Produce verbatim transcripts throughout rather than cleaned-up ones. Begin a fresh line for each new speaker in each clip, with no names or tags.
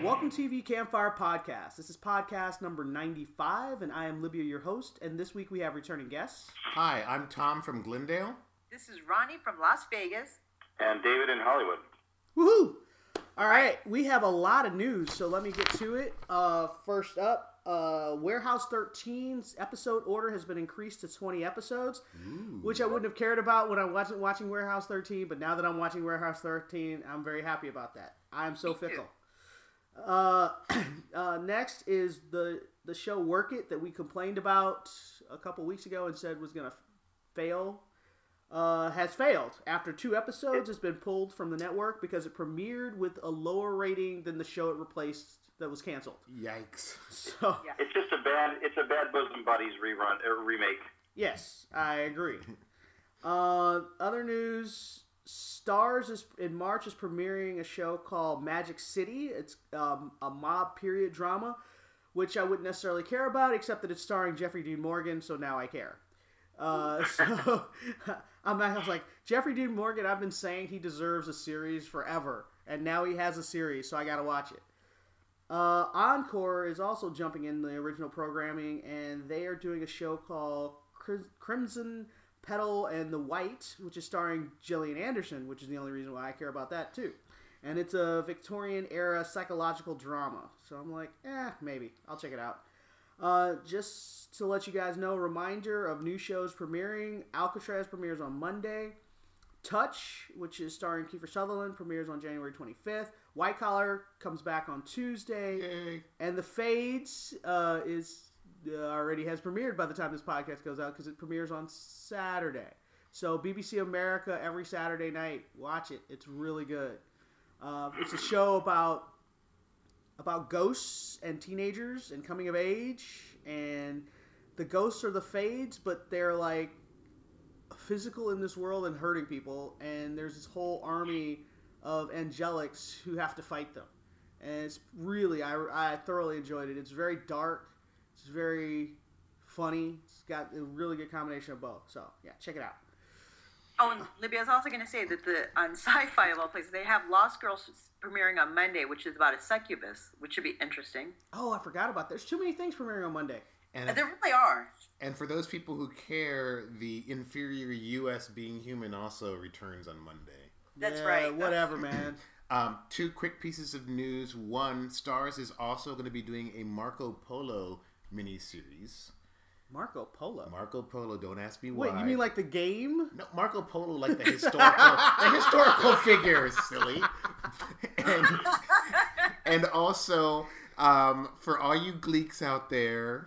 Welcome to T V Campfire Podcast. This is podcast number ninety-five, and I am Libya, your host. And this week we have returning guests.
Hi, I'm Tom from Glendale.
This is Ronnie from Las Vegas.
And David in Hollywood.
Woohoo! All right, we have a lot of news, so let me get to it. Uh, first up, uh, Warehouse thirteen's episode order has been increased to twenty episodes, Ooh. which I wouldn't have cared about when I wasn't watching Warehouse thirteen, but now that I'm watching Warehouse thirteen, I'm very happy about that. I'm so fickle. Uh, uh, next is the the show Work It that we complained about a couple weeks ago and said was going to fail. Uh, has failed. After two episodes, it's been pulled from the network because it premiered with a lower rating than the show it replaced that was canceled.
Yikes.
So
yeah. It's just a bad it's a bad Bosom Buddies rerun or remake.
Yes, I agree. uh, other news, Stars is in March is premiering a show called Magic City. It's um, a mob period drama, which I wouldn't necessarily care about, except that it's starring Jeffrey Dean Morgan, so now I care. Uh, so I'm I was like, Jeffrey Dean Morgan, I've been saying he deserves a series forever, and now he has a series, so I gotta watch it. Uh, Encore is also jumping in the original programming, and they are doing a show called Crimson Petal and the White, which is starring Gillian Anderson, which is the only reason why I care about that too. And it's a Victorian-era psychological drama, so I'm like, eh, maybe. I'll check it out. Uh, just to let you guys know, reminder of new shows premiering. Alcatraz premieres on Monday. Touch, which is starring Kiefer Sutherland, premieres on January twenty-fifth. White Collar comes back on Tuesday.
Yay.
And The Fades uh, is uh, already has premiered by the time this podcast goes out because it premieres on Saturday. So B B C America every Saturday night. Watch it. It's really good. Uh, it's a show about... about ghosts and teenagers and coming of age, and the ghosts are the Fades, but they're like physical in this world and hurting people, and there's this whole army of angelics who have to fight them, and it's really, I, I thoroughly enjoyed it. It's very dark, it's very funny, it's got a really good combination of both, so yeah, check it out.
Oh, and Libya, I was also going to say that the on Sci-Fi of all places, they have Lost Girls premiering on Monday, which is about a succubus, which should be interesting.
Oh, I forgot about that. There's too many things premiering on Monday.
And if, there really are.
And for those people who care, the inferior U S being human also returns on Monday.
That's
yeah,
right.
Whatever, man.
Um, two quick pieces of news. One, Stars is also going to be doing a Marco Polo miniseries.
Marco Polo.
Marco Polo. Don't ask me why.
Wait, you mean like the game?
No, Marco Polo, like the historical, the historical figures, silly. And, and also, um, for all you Gleeks out there,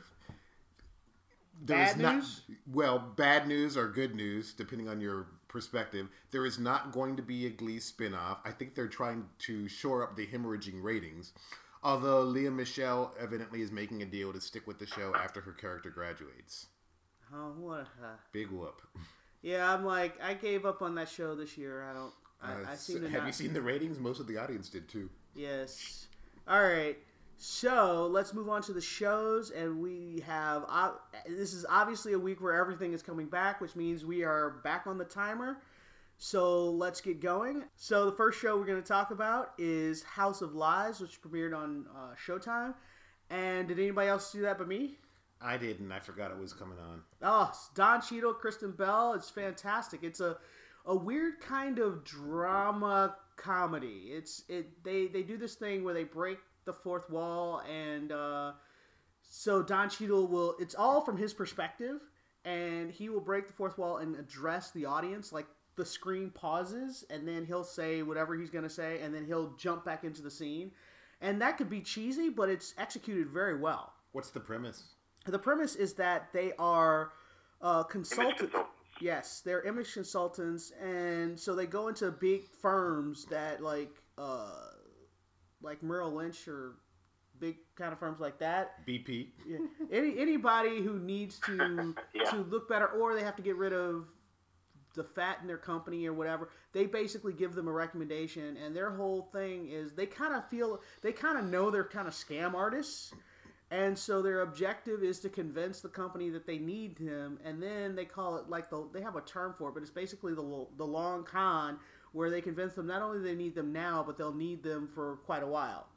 there's
bad
not
news?
well, bad news or good news, depending on your perspective. There is not going to be a Glee spinoff. I think they're trying to shore up the hemorrhaging ratings. Although Lea Michele evidently is making a deal to stick with the show after her character graduates.
Oh, what a...
Big whoop.
Yeah, I'm like, I gave up on that show this year. I don't... I,
Uh,
I seem to
have
not...
you seen the ratings? Most of the audience did too.
Yes. All right. So, let's move on to the shows. And we have... Uh, this is obviously a week where everything is coming back, which means we are back on the timer. So let's get going. So the first show we're going to talk about is House of Lies, which premiered on uh, Showtime. And did anybody else do that but me?
I didn't. I forgot it was coming on.
Oh, Don Cheadle, Kristen Bell. It's fantastic. It's a a weird kind of drama comedy. It's it they, they do this thing where they break the fourth wall, and uh, so Don Cheadle will. It's all from his perspective, and he will break the fourth wall and address the audience like. The screen pauses, and then he'll say whatever he's going to say, and then he'll jump back into the scene. And that could be cheesy, but it's executed very well.
What's the premise?
The premise is that they are uh, consultants. Yes, they're image consultants, and so they go into big firms that, like, uh, like Merrill Lynch or big kind of firms like that.
B P.
Yeah. Any anybody who needs to
yeah.
to look better, or they have to get rid of the fat in their company or whatever, they basically give them a recommendation, and their whole thing is they kind of feel, they kind of know they're kind of scam artists, and so their objective is to convince the company that they need them, and then they call it, like, the, they have a term for it, but it's basically the, the long con, where they convince them not only they need them now, but they'll need them for quite a while.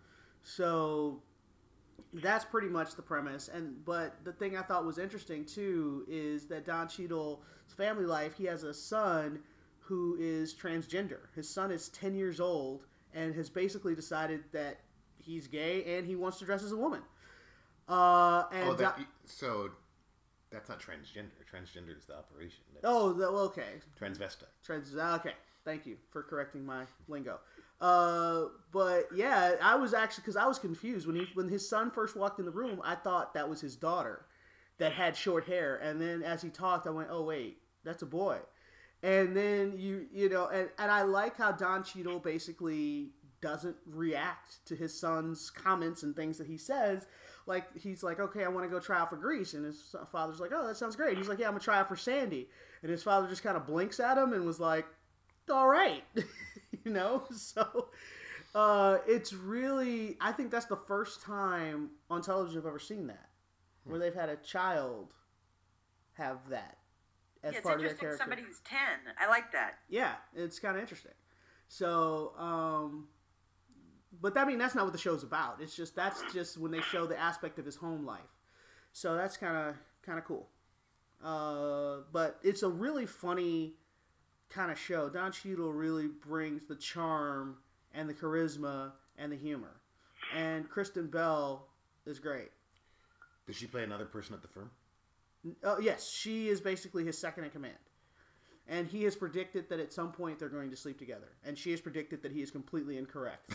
So that's pretty much the premise. And but the thing I thought was interesting too is that Don Cheadle's family life. He has a son who is transgender. His son is ten years old and has basically decided that he's gay and he wants to dress as a woman. Uh, and
oh, that,
Don-
so that's not transgender. Transgender is the operation. That's
oh, the, okay.
transvestite.
Trans. Okay, thank you for correcting my lingo. Uh, but yeah, I was actually because I was confused when he when his son first walked in the room. I thought that was his daughter that had short hair, and then as he talked, I went, "Oh wait, that's a boy." And then you you know, and, and I like how Don Cheadle basically doesn't react to his son's comments and things that he says. Like, he's like, okay, I want to go try out for Grease. And his father's like, oh, that sounds great. He's like, yeah, I'm going to try out for Sandy. And his father just kind of blinks at him and was like, all right. you know? So, uh, it's really, I think that's the first time on television I've ever seen that. Where they've had a child have that as
yeah, it's
part of their
interesting
character.
somebody's ten. I like that.
Yeah, it's kind of interesting. So, um... But I mean, that's not what the show's about. It's just that's just when they show the aspect of his home life. So that's kind of kind of cool. Uh, but it's a really funny kind of show. Don Cheadle really brings the charm and the charisma and the humor. And Kristen Bell is great.
Does she play another person at the firm?
Oh yes, she is basically his second in command. And he has predicted that at some point they're going to sleep together. And she has predicted that he is completely incorrect.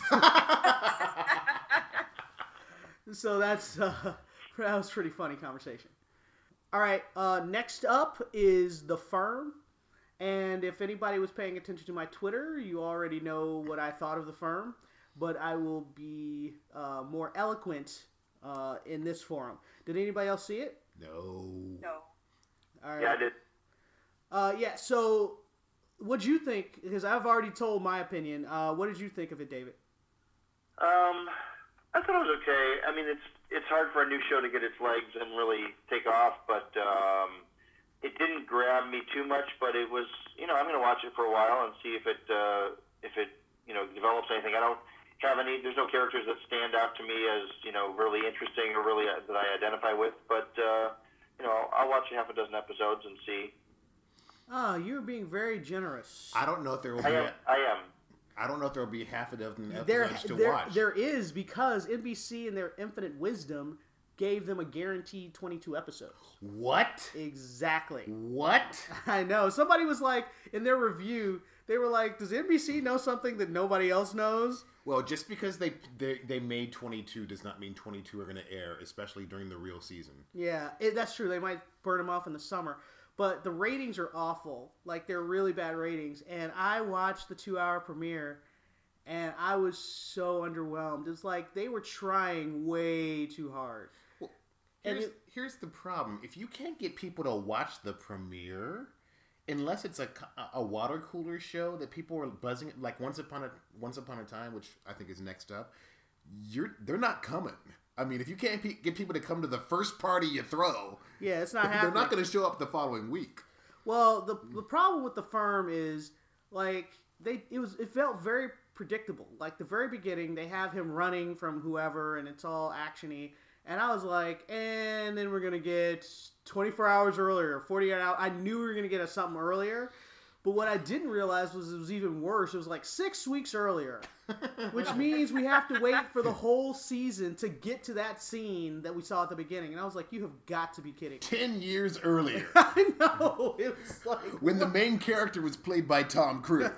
So that's uh, that was a pretty funny conversation. All right, uh, next up is The Firm. And if anybody was paying attention to my Twitter, you already know what I thought of The Firm. But I will be uh, more eloquent uh, in this forum. Did anybody else see it?
No.
No.
All right.
Yeah, I did.
Uh, yeah, so what'd you think? Because I've already told my opinion. Uh, what did you think of it, David?
Um, I thought it was okay. I mean, it's it's hard for a new show to get its legs and really take off, but um, it didn't grab me too much. But it was, you know, I'm going to watch it for a while and see if it uh, if it you know develops anything. I don't have any. There's no characters that stand out to me as you know really interesting or really uh, that I identify with. But uh, you know, I'll watch half a dozen episodes and see.
Oh, you're being very generous.
I don't know if there will be.
I am.
A,
I am.
I don't know if there will be half a dozen episodes
There,
to
there,
watch.
there is because N B C in their infinite wisdom gave them a guaranteed twenty-two episodes.
What?
Exactly.
What?
I know. Somebody was like, in their review, they were like, does N B C know something that nobody else knows?
Well, just because they they, they made twenty-two does not mean twenty-two are going to air, especially during the real season.
Yeah, it, that's true. They might burn them off in the summer. But the ratings are awful. Like, they're really bad ratings. And I watched the two-hour premiere, and I was so underwhelmed. It's like they were trying way too hard.
Well,
And
here's,
it-
here's the problem. If you can't get people to watch the premiere, unless it's a, a water cooler show that people are buzzing, like Once Upon a Once Upon a Time, which I think is next up, you're they're not coming. I mean, if you can't pe- get people to come to the first party you throw,
Yeah, it's not
they're
happening.
not going to show up the following week.
Well, the the problem with The Firm is, like, they it was it felt very predictable. Like, the very beginning, they have him running from whoever, and it's all actiony. And I was like, and then we're going to get twenty-four hours earlier, forty-eight hours. I knew we were going to get a something earlier. But what I didn't realize was it was even worse. It was like six weeks earlier, which means we have to wait for the whole season to get to that scene that we saw at the beginning. And I was like, you have got to be kidding.
Ten years earlier,
I know. It was like...
when the main character was played by Tom Cruise.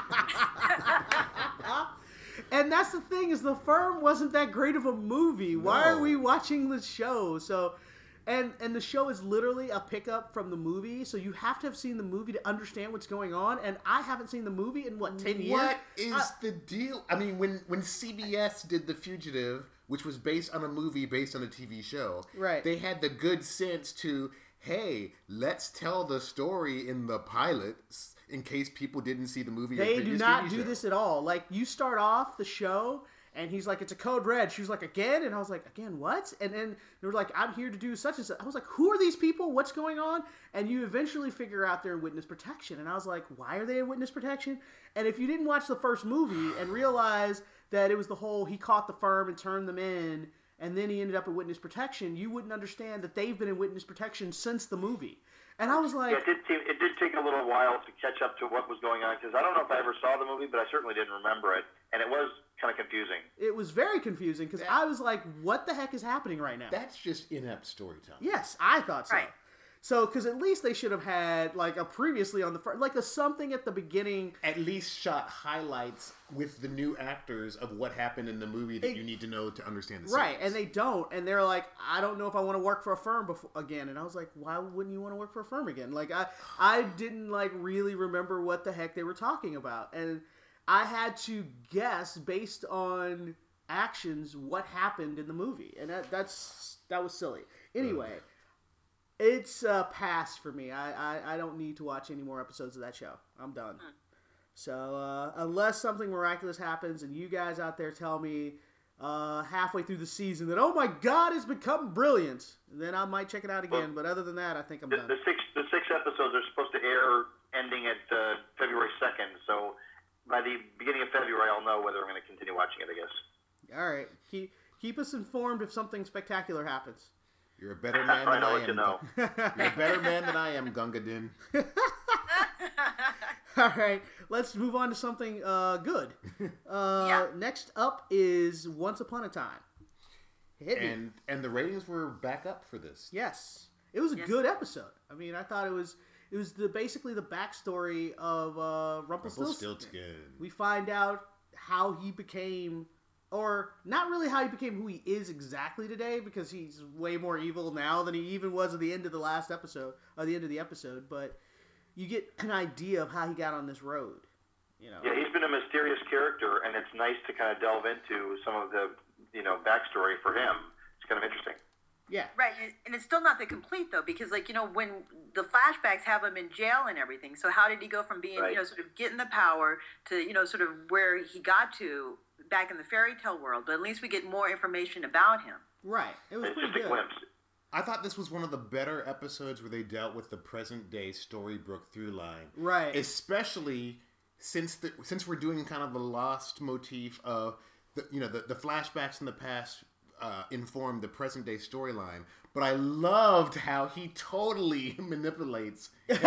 And that's the thing, is The Firm wasn't that great of a movie. Why
No.
are we watching the show? So, and and the show is literally a pickup from the movie, so you have to have seen the movie to understand what's going on. And I haven't seen the movie in what ten years.
What is
I-
the deal? I mean, when when C B S did The Fugitive, which was based on a movie based on a T V show,
Right.
They had the good sense to, hey, let's tell the story in the pilot s- in case people didn't see the movie. or
They do
previous
not
T V
do
show.
this at all. Like, you start off the show, and he's like, it's a code red. She was like, again? And I was like, again, what? And then they were like, I'm here to do such and such. I was like, who are these people? What's going on? And you eventually figure out they're in witness protection. And I was like, why are they in witness protection? And if you didn't watch the first movie and realize that it was the whole he caught the firm and turned them in, and then he ended up in witness protection, you wouldn't understand that they've been in witness protection since the movie. And I was like,
yeah, it did seem, it did take a little while to catch up to what was going on, because I don't know if I ever saw the movie, but I certainly didn't remember it, and it was kind of confusing.
It was very confusing because I was like, what the heck is happening right now?
That's just inept storytelling.
Yes, I thought so.
Right.
So, because at least they should have had like a previously on the front, like a something at the beginning.
At least shot highlights with the new actors of what happened in the movie that
It-
you need to know to understand the
Right,
series.
and they don't, and they're like, I don't know if I want to work for a firm before, again, and I was like, why wouldn't you want to work for a firm again? Like, I, I didn't like really remember what the heck they were talking about, and I had to guess based on actions what happened in the movie, and that that's that was silly. Anyway, it's a pass for me. I, I I don't need to watch any more episodes of that show. I'm done. So uh, unless something miraculous happens, and you guys out there tell me uh, halfway through the season that, oh my God, it's become brilliant, then I might check it out again. But other than that, I think I'm
The,
done.
the six the six episodes are supposed to air ending at uh, February second, so by the beginning of February, I'll know whether I'm going to continue watching it, I guess.
All right, keep keep us informed if something spectacular happens.
You're a better man
I
than
know
I
what you
am.
know.
You're a better man than I am, Gunga Din.
All right, let's move on to something uh, good. Uh,
Yeah.
Next up is Once Upon a Time. Hit me.
And and the ratings were back up for this.
Yes, it was a
Yes.
good episode. I mean, I thought it was it was the basically the backstory of uh, Rumpelstiltskin.
Rumpelstiltskin.
We find out how he became, or not really how he became who he is exactly today, because he's way more evil now than he even was at the end of the last episode, or the end of the episode. But you get an idea of how he got on this road. You know.
Yeah, he's been a mysterious character, and it's nice to kind of delve into some of the, you know, backstory for him. It's kind of interesting.
Yeah.
Right, and- and it's still not the complete though, because like you know when the flashbacks have him in jail and everything. So how did he go from being
Right.
you know sort of getting the power to you know sort of where he got to back in the fairy tale world? But at least we get more information about him.
Right. It was
It's
pretty
just a
good.
glimpse.
I thought this was one of the better episodes where they dealt with the present day Storybrooke through line.
Right.
Especially since the, since we're doing kind of the lost motif of the you know the, the flashbacks in the past uh, inform the present day storyline. But I loved how he totally manipulates Emma.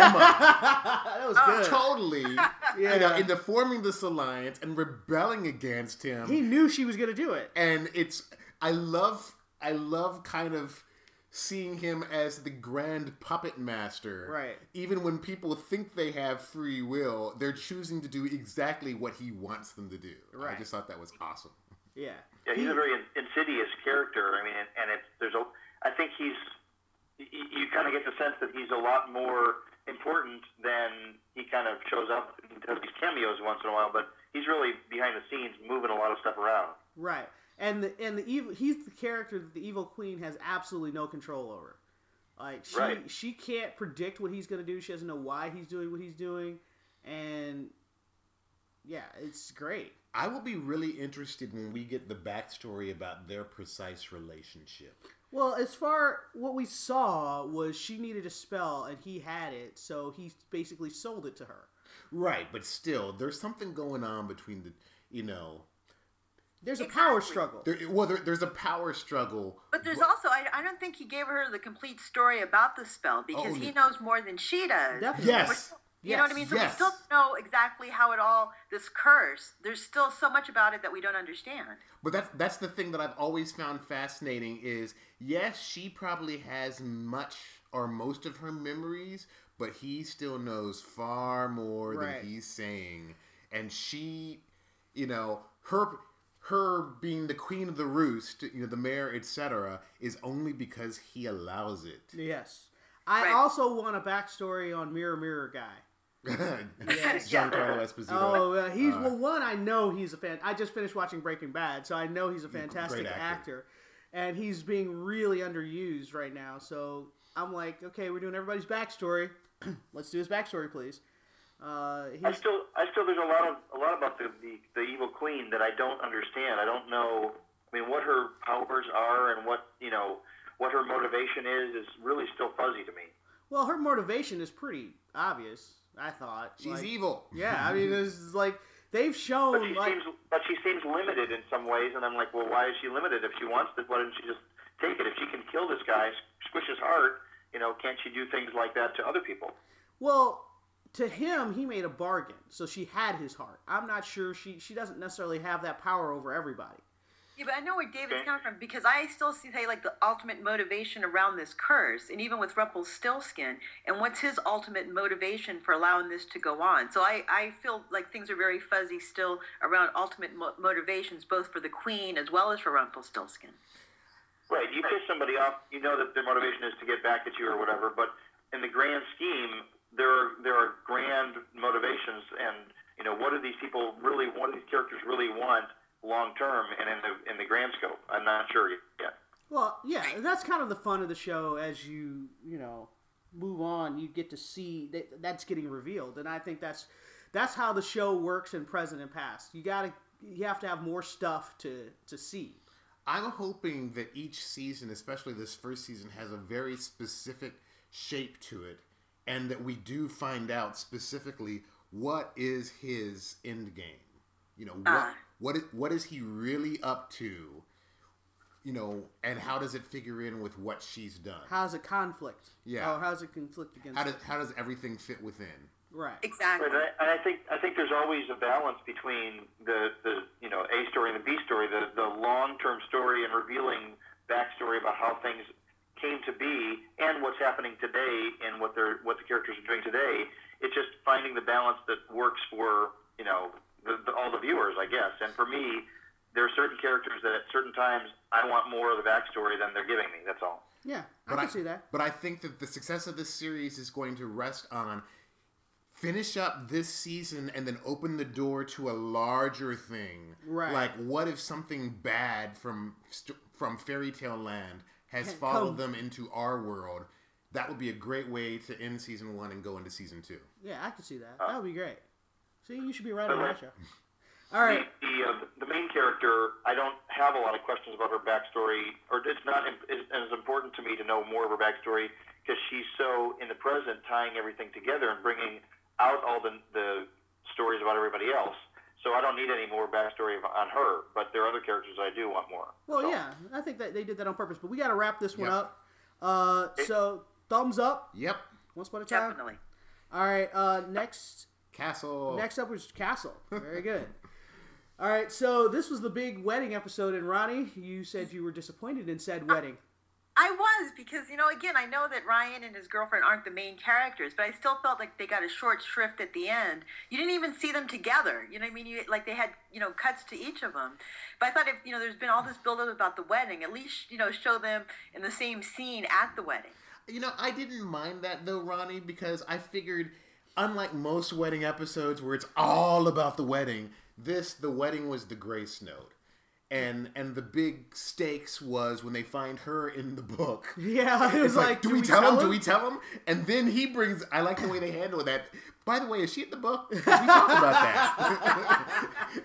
that was good.
totally
Yeah.
you know, into forming this alliance and rebelling against him.
He knew she was going to do it.
and it's I love I love kind of seeing him as the grand puppet master.
Right.
Even when people think they have free will, they're choosing to do exactly what he wants them to do.
Right.
I just thought that was awesome.
Yeah.
Yeah, he's
He-
a very in- insidious character. I mean, and, and it's there's a. I think he's. You, you kind of get the sense that he's a lot more important than he kind of shows up and does these cameos once in a while. But he's really behind the scenes, moving a lot of stuff around.
Right. And the and the evil he's the character that the evil queen has absolutely no control over. Like she
Right.
she can't predict what he's going to do. She doesn't know why he's doing what he's doing, and yeah, it's great.
I will be really interested when we get the backstory about their precise relationship.
Well, as far what we saw was she needed a spell and he had it, so he basically sold it to her.
Right, but still, there's something going on between the, you know,
There's a
Exactly.
power struggle.
there, well, there, there's a power struggle.
But there's also I, I don't think he gave her the complete story about the spell because
Oh,
he
yeah.
knows more than she does.
Definitely.
Yes.
You know what I mean? So
Yes.
we still don't know exactly how it all, this curse, there's still so much about it that we don't understand.
But that's that's the thing that I've always found fascinating is, yes, she probably has much or most of her memories, but he still knows far more
Right.
than he's saying. And she, you know, her her being the queen of the roost, you know, the mayor, et cetera, is only because he allows it.
Yes. I
Right.
also want a backstory on Mirror Mirror Guy.
Giancarlo Esposito.
Oh, uh, he's
Uh,
well. One, I know he's a fan. I just finished watching Breaking Bad, so I know he's a fantastic
Great
actor.
actor.
and he's being really underused right now. So I'm like, okay, we're doing everybody's backstory. Let's do his backstory, please. Uh,
I
he's,
still, I still, there's a lot of a lot about the, the the evil queen that I don't understand. I don't know. I mean, what her powers are and what you know, what her motivation is, is really still fuzzy to me.
well, her motivation is pretty obvious. I thought
She's
Like,
evil.
Yeah, I mean, it's like they've shown
But she
like
seems, but she seems limited in some ways, and I'm like, well, why is she limited? If she wants it, why didn't she just take it? If she can kill this guy, squish his heart, you know, can't she do things like that to other people?
well. To him, he made a bargain, so she had his heart. I'm not sure she she doesn't necessarily have that power over everybody.
Yeah, but I know where David's
Okay.
coming from because I still see say like the ultimate motivation around this curse, and even with Rumpelstiltskin, and what's his ultimate motivation for allowing this to go on. So I, I feel like things are very fuzzy still around ultimate mo- motivations, both for the Queen as well as for Rumpelstiltskin.
Right. You piss somebody off, you know that their motivation is to get back at you or whatever, but in the grand scheme, there are, there are grand motivations, and, you know, what do these people really, what do these characters really want long term and in the in the grand scope? I'm not sure yet.
Well, yeah, that's kind of the fun of the show. As you you know move on, you get to see that that's getting revealed, and I think that's that's how the show works in present and past. You gotta you have to have more stuff to to see.
I'm hoping that each season, especially this first season, has a very specific shape to it, and that we do find out specifically what is his end game. You know, what
Ah.
what is, what is he really up to? You know, and how does it figure in with what she's done?
How's it conflict?
Yeah.
Oh, how's it conflict against?
How does how does everything fit within?
right.
Exactly.
Right, and I, and I think I think there's always a balance between the, the you know A story and the B story, the the long term story and revealing backstory about how things came to be and what's happening today and what they're what the characters are doing today. It's just finding the balance that works for you know the, the, all the viewers, I guess. And for me, there are certain characters that at certain times I want more of the backstory than they're giving me. That's all.
Yeah, I
But
can
I,
see that.
But I think that the success of this series is going to rest on finish up this season and then open the door to a larger thing.
Right.
Like, what if something bad from st- from Fairy Tale Land has
Can
followed
come.
them into our world? That would be a great way to end season one and go into season two.
Yeah, I can see that.
Uh,
That would be great. See, you should be right
but
on that
like-
show. All right.
The the, uh, the main character, I don't have a lot of questions about her backstory, or it's not im- as, as important to me to know more of her backstory because she's so in the present, tying everything together and bringing out all the the stories about everybody else. So I don't need any more backstory of, on her, but there are other characters I do want more.
Well,
So,
yeah, I think that they did that on purpose. But we got to wrap this one
Yep.
up. Uh, so thumbs up.
Yep.
Once upon a time.
Definitely.
All right. Uh, next.
Castle.
Next up was Castle. Very good. All right, so this was the big wedding episode, and Ronnie, you said you were disappointed in said wedding.
I was because, you know, again, I know that Ryan and his girlfriend aren't the main characters, but I still felt like they got a short shrift at the end. You didn't even see them together. You know what I mean? You, like they had, you know, cuts to each of them. But I thought if, you know, there's been all this buildup about the wedding, at least, you know, show them in the same scene at the wedding.
You know, I didn't mind that though, Ronnie, because I figured, unlike most wedding episodes where it's all about the wedding, this, the wedding was the grace note. And and the big stakes was when they find her in the book.
Yeah, it was
It's
like,
like, do, we, tell him? Do we tell him? And then he brings, I like the way they handle that. By the way, is she in the book? Because we talked about that.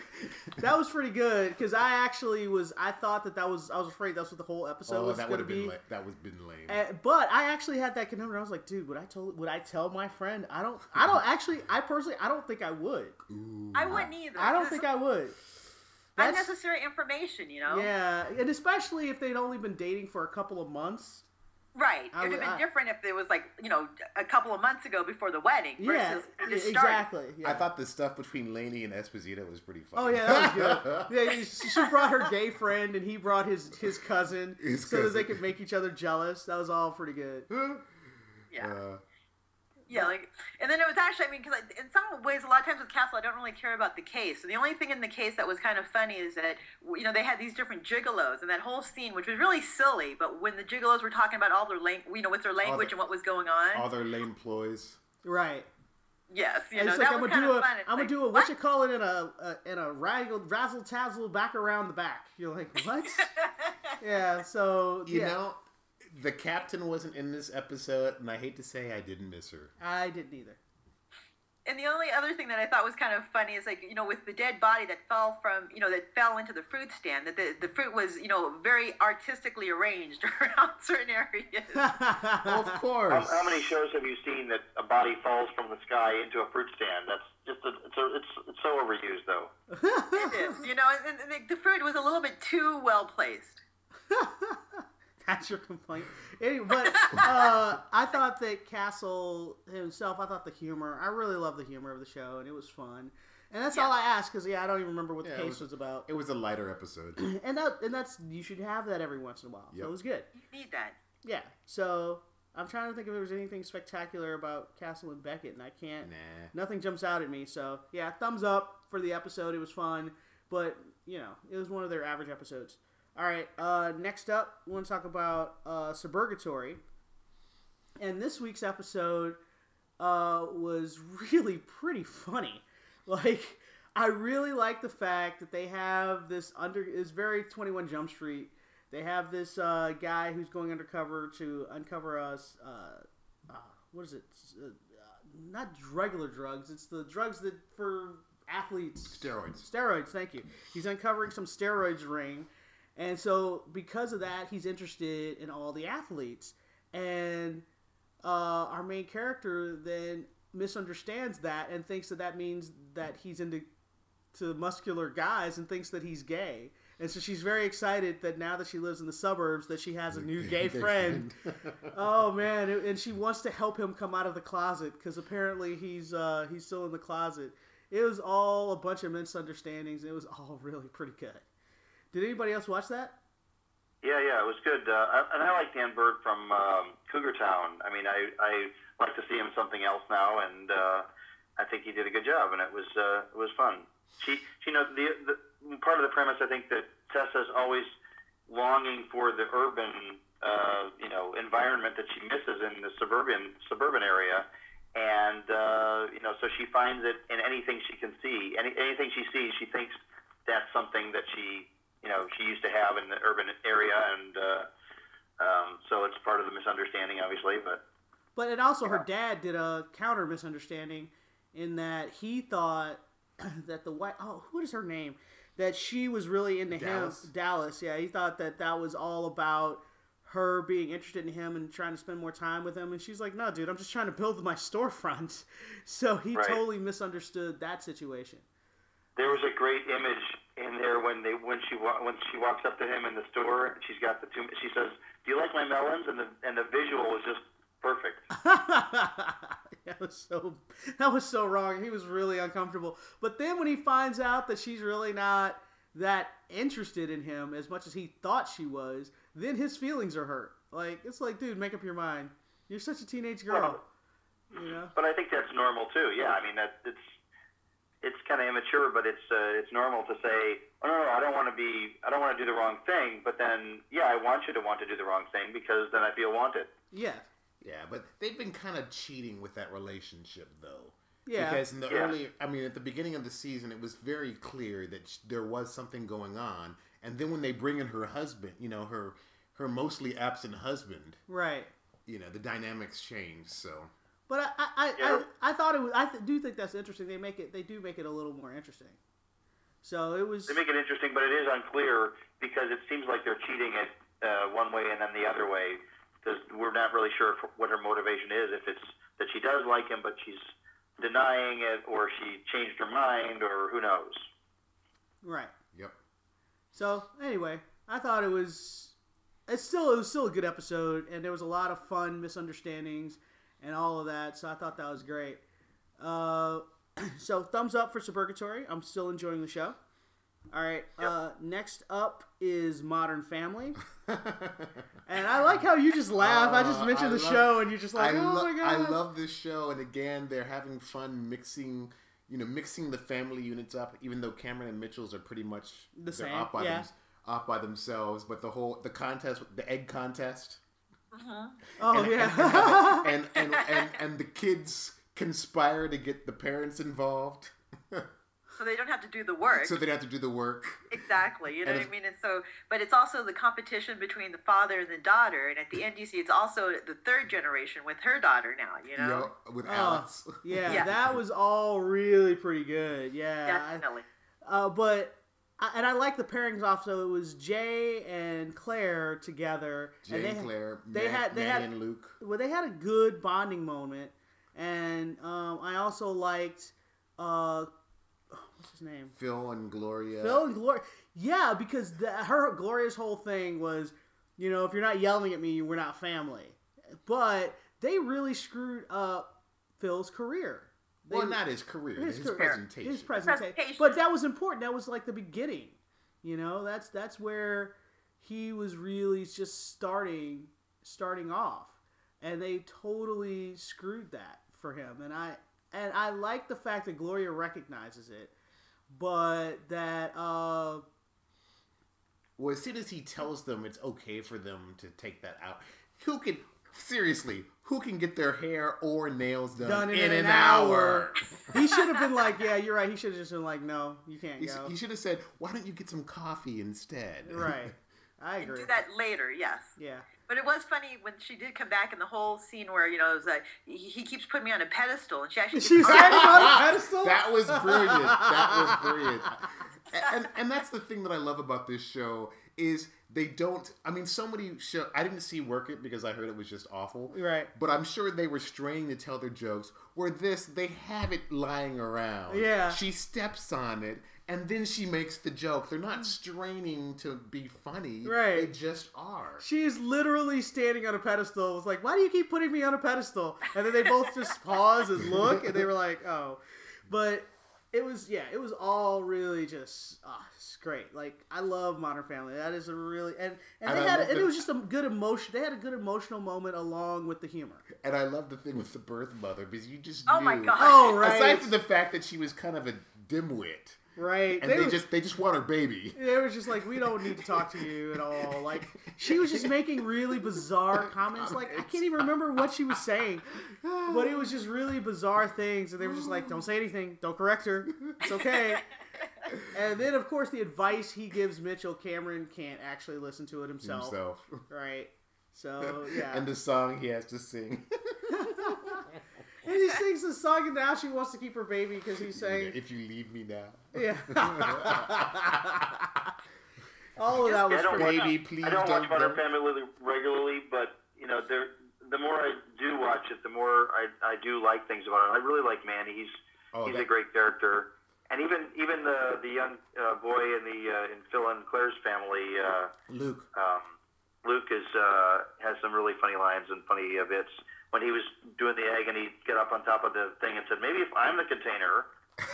That was pretty good, because I actually was, I thought that that was, I was afraid that's what the whole episode
Oh,
was
that
going
would
to
have been
be.
la- that was been lame.
Uh, but I actually had that conundrum. I was like, dude, would I tell would I tell my friend? I don't I don't actually I personally I don't think I would.
Ooh.
I wouldn't either.
I don't
because
think I would. That's-
unnecessary information, you know?
Yeah, and especially if they'd only been dating for a couple of months.
Right.
I
It would have
would-
been
I-
different if it was like, you know, a couple of months ago before the wedding
Yeah,
versus it just started.
exactly. Yeah.
I thought the stuff between Lainey and Esposito was pretty funny.
Oh yeah, that was good. Yeah, she brought her gay friend, and he brought his his cousin,
His
so that they
cousin.
could make each other jealous. That was all pretty good.
Yeah.
Uh,
Yeah, like, and then it was actually, I mean, because in some ways, a lot of times with Castle, I don't really care about the case. So the only thing in the case that was kind of funny is that, you know, they had these different gigolos, and that whole scene, which was really silly, but when the gigolos were talking about all their, lang- you know, with their language
the-
and what was going on,
all their lame ploys.
Right.
yes, you
And
know,
it's like
that
I'm
was
gonna
kind
do
of
a
fun. It's
I'm gonna
like,
do a what,
what?
you call it in a, a in a razzle razzle tazzle back around the back. You're like, what? Yeah. So
You
yeah,
know, the captain wasn't in this episode, and I hate to say I didn't miss her.
I didn't either.
And the only other thing that I thought was kind of funny is like, you know, with the dead body that fell from, you know, that fell into the fruit stand, that the, the fruit was, you know, very artistically arranged around certain areas.
Well, of course.
How, how many shows have you seen that a body falls from the sky into a fruit stand? That's just, a, it's, a, it's it's so overused, though.
It is, you know, and, and the, the fruit was a little bit too well placed.
That's your complaint. Anyway, but uh, I thought that Castle himself, I thought the humor, I really love the humor of the show, and it was fun. And that's
Yeah.
all I asked, because, yeah, I don't even remember what the
Yeah,
case
it was,
was about.
It was a lighter episode.
And that and that's, you should have that every once in a while. So
Yep.
it was good.
You need that.
Yeah. So I'm trying to think if there was anything spectacular about Castle and Beckett, and I can't.
Nah.
Nothing jumps out at me. So, yeah, thumbs up for the episode. It was fun. But, you know, it was one of their average episodes. All right, uh, next up, we want to talk about uh, Suburgatory. And this week's episode uh, was really pretty funny. Like, I really like the fact that they have this under is very twenty-one Jump Street. They have this uh, guy who's going undercover to uncover us. Uh, uh, what is it? Uh, not regular drugs. It's the drugs that for athletes.
Steroids.
Steroids. Thank you. He's uncovering some steroids ring. And so, because of that, he's interested in all the athletes. And uh, our main character then misunderstands that and thinks that that means that he's into to muscular guys and thinks that he's gay. And so she's very excited that now that she lives in the suburbs that she has a new gay friend. Oh, man. And she wants to help him come out of the closet because apparently he's uh, he's still in the closet. It was all a bunch of misunderstandings, and it was all really pretty good. Did anybody else watch that?
Yeah, yeah, it was good. Uh, I- and I like Dan Bird from um, Cougar Town. I mean, I, I like to see him something else now, and uh, I think he did a good job, and it was uh, it was fun. She, she, you know, the, the part of the premise, I think, that Tessa's always longing for the urban, uh, you know, environment that she misses in the suburban suburban area, and uh, you know, so she finds it in anything she can see. Any anything she sees, she thinks that's something that she. You know, she used to have in the urban area, and uh, um, so it's part of the misunderstanding, obviously. But
but it also, her dad did a counter misunderstanding in that he thought that the white oh, what is her name? That she was really into
Dallas.
him, Dallas. Yeah, he thought that that was all about her being interested in him and trying to spend more time with him. And she's like, "No, dude, I'm just trying to build my storefront." So he
Right.
totally misunderstood that situation.
there was a great image in there when they when she wa- when she walks up to him in the store. And she's got the two. She says, "Do you like my melons?" And the and the visual was just perfect.
That was so that was so wrong. He was really uncomfortable. But then when he finds out that she's really not that interested in him as much as he thought she was, then his feelings are hurt. Like, it's like, dude, make up your mind. You're such a teenage girl. You know?
But I think that's normal too. Yeah, I mean that it's it's kind of immature, but it's uh, it's normal to say, "Oh no, no, I don't want to be, I don't want to do the wrong thing." But then, yeah, I want you to want to do the wrong thing because then I feel wanted.
Yeah.
Yeah, but they've been kind of cheating with that relationship, though.
Yeah.
Because in the
Yeah.
early, I mean, at the beginning of the season, it was very clear that sh- there was something going on. And then when they bring in her husband, you know, her her mostly absent husband,
Right.
you know, the dynamics change. So
But I I, I,
Yeah.
I, I thought it was I th- do think that's interesting. They make it they do make it a little more interesting. So it was
They make it interesting, but it is unclear because it seems like they're cheating it uh, one way and then the other way. Because we're not really sure if, what her motivation is. If it's that she does like him, but she's denying it, or she changed her mind, or who knows.
right.
yep.
So anyway, I thought it was it's still it was still a good episode, and there was a lot of fun misunderstandings and all of that. So I thought that was great. Uh, so thumbs up for Suburgatory. I'm still enjoying the show. All right.
Yep.
Uh, next up is Modern Family, and I like how you just laugh. I just
Uh,
mentioned
I
the
love-
show, and you're just like,
I,
"Oh
lo-
my god!"
I love this show, and again, they're having fun mixing, you know, mixing the family units up. Even though Cameron and Mitchell's are pretty much
The
they're
same,
off by
yeah.
them, off by themselves. But the whole the contest, the egg contest,
Oh
and,
yeah.
and, and, and, and and the kids conspire to get the parents involved.
so they don't have to do the work.
So they have to do the work.
Exactly, you know
And
what
if-
I mean? And so, but it's also the competition between the father and the daughter, and at the end you see it's also the third generation with her daughter now, you know?
Yeah, with
Oh,
Alex.
Yeah,
Yeah.
that was all really pretty good. Yeah, I-
Definitely.
Uh, but I, and I like the pairings off. So it was Jay and Claire together,
Jay
and they
and Claire,
they
Matt,
had they
Manny
had
and Luke.
well they had a good bonding moment, and um, I also liked uh, what's his name?
Phil and Gloria.
Phil and Gloria. Yeah, because the, her Gloria's whole thing was, you know, if you're not yelling at me, we're not family. But they really screwed up Phil's career. They,
Well, not his career, his,
career.
presentation.
His presentation.
Presentation.
But that was important. That was like the beginning. You know, that's that's where he was really just starting starting off. And they totally screwed that for him. And I and I like the fact that Gloria recognizes it, but that uh
Well, as soon as he tells them it's okay for them to take that out, who can, seriously, who can get their hair or nails done,
done in,
in
an,
an
hour.
hour?
He should have been like, yeah, you're right. He should have just been like, no, you can't
He, s-
go.
he should have said, why don't you get some coffee instead?
Right. I agree.
Do that later, yes.
Yeah.
But it was funny when she did come back in the whole scene where, you know, it was like, he, he keeps putting me on a pedestal, and she actually
She
gets
said it on a pedestal?
That was brilliant. That was brilliant. And, and that's the thing that I love about this show is they don't. I mean, so many show. I didn't see Work It because I heard it was just awful.
Right.
But I'm sure they were straining to tell their jokes. Where this, they have it lying around.
Yeah.
She steps on it, and then she makes the joke. They're not straining to be funny.
Right.
They just are.
She's literally standing on a pedestal. It was like, why do you keep putting me on a pedestal? And then they both just pause and look, and they were like, oh. But it was, yeah, it was all really just, ah, it's great. Like, I love Modern Family. That is a really, and, and
And
they
I
had,
love
and it
the-
was just a good emotion. They had a good emotional moment along with the humor.
And I love the thing with the birth mother because you just
Oh
knew.
my God.
Oh, right.
Aside from the fact that she was kind of a dimwit.
Right.
And they,
were-
just they just want her baby.
They were just like, we don't need to talk to you at all. Like, she was just making really bizarre comments. Like, I can't even remember what she was saying. But it was just really bizarre things. And they were just like, don't say anything. Don't correct her. It's okay. And then, of course, the advice he gives Mitchell, Cameron can't actually listen to it himself.
Himself.
Right. So, yeah.
And the song he has to sing.
And he sings the song, and now she wants to keep her baby because he's saying,
If you leave me now.
yeah. All of that was
Yeah, I don't
pretty.
watch,
Baby, please
I don't watch
don't
Modern
go.
Family regularly, but you know, there. The more I do watch it, the more I, I do like things about it. I really like Manny. He's
Oh,
he's
that-
a great character, and even even the the young uh, boy in the uh, in Phil and Claire's family, uh,
Luke.
um, Luke is uh, has some really funny lines and funny uh, bits. When he was doing the egg and he got up on top of the thing and said, "Maybe if I'm the container."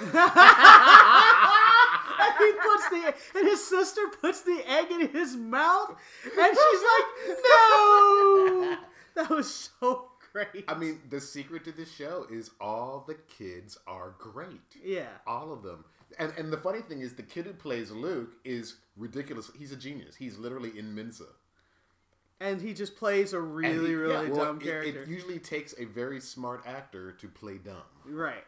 And he puts the and his sister puts the egg in his mouth, and she's like, "No!" That was so great.
I mean, the secret to this show is all the kids are great.
yeah,
All of them. And and the funny thing is, the kid who plays Luke is ridiculous. He's a genius. He's literally in Mensa.
and he just plays a
And
really,
he-
really
yeah, well,
dumb
it-
character.
It usually takes a very smart actor to play dumb.
Right?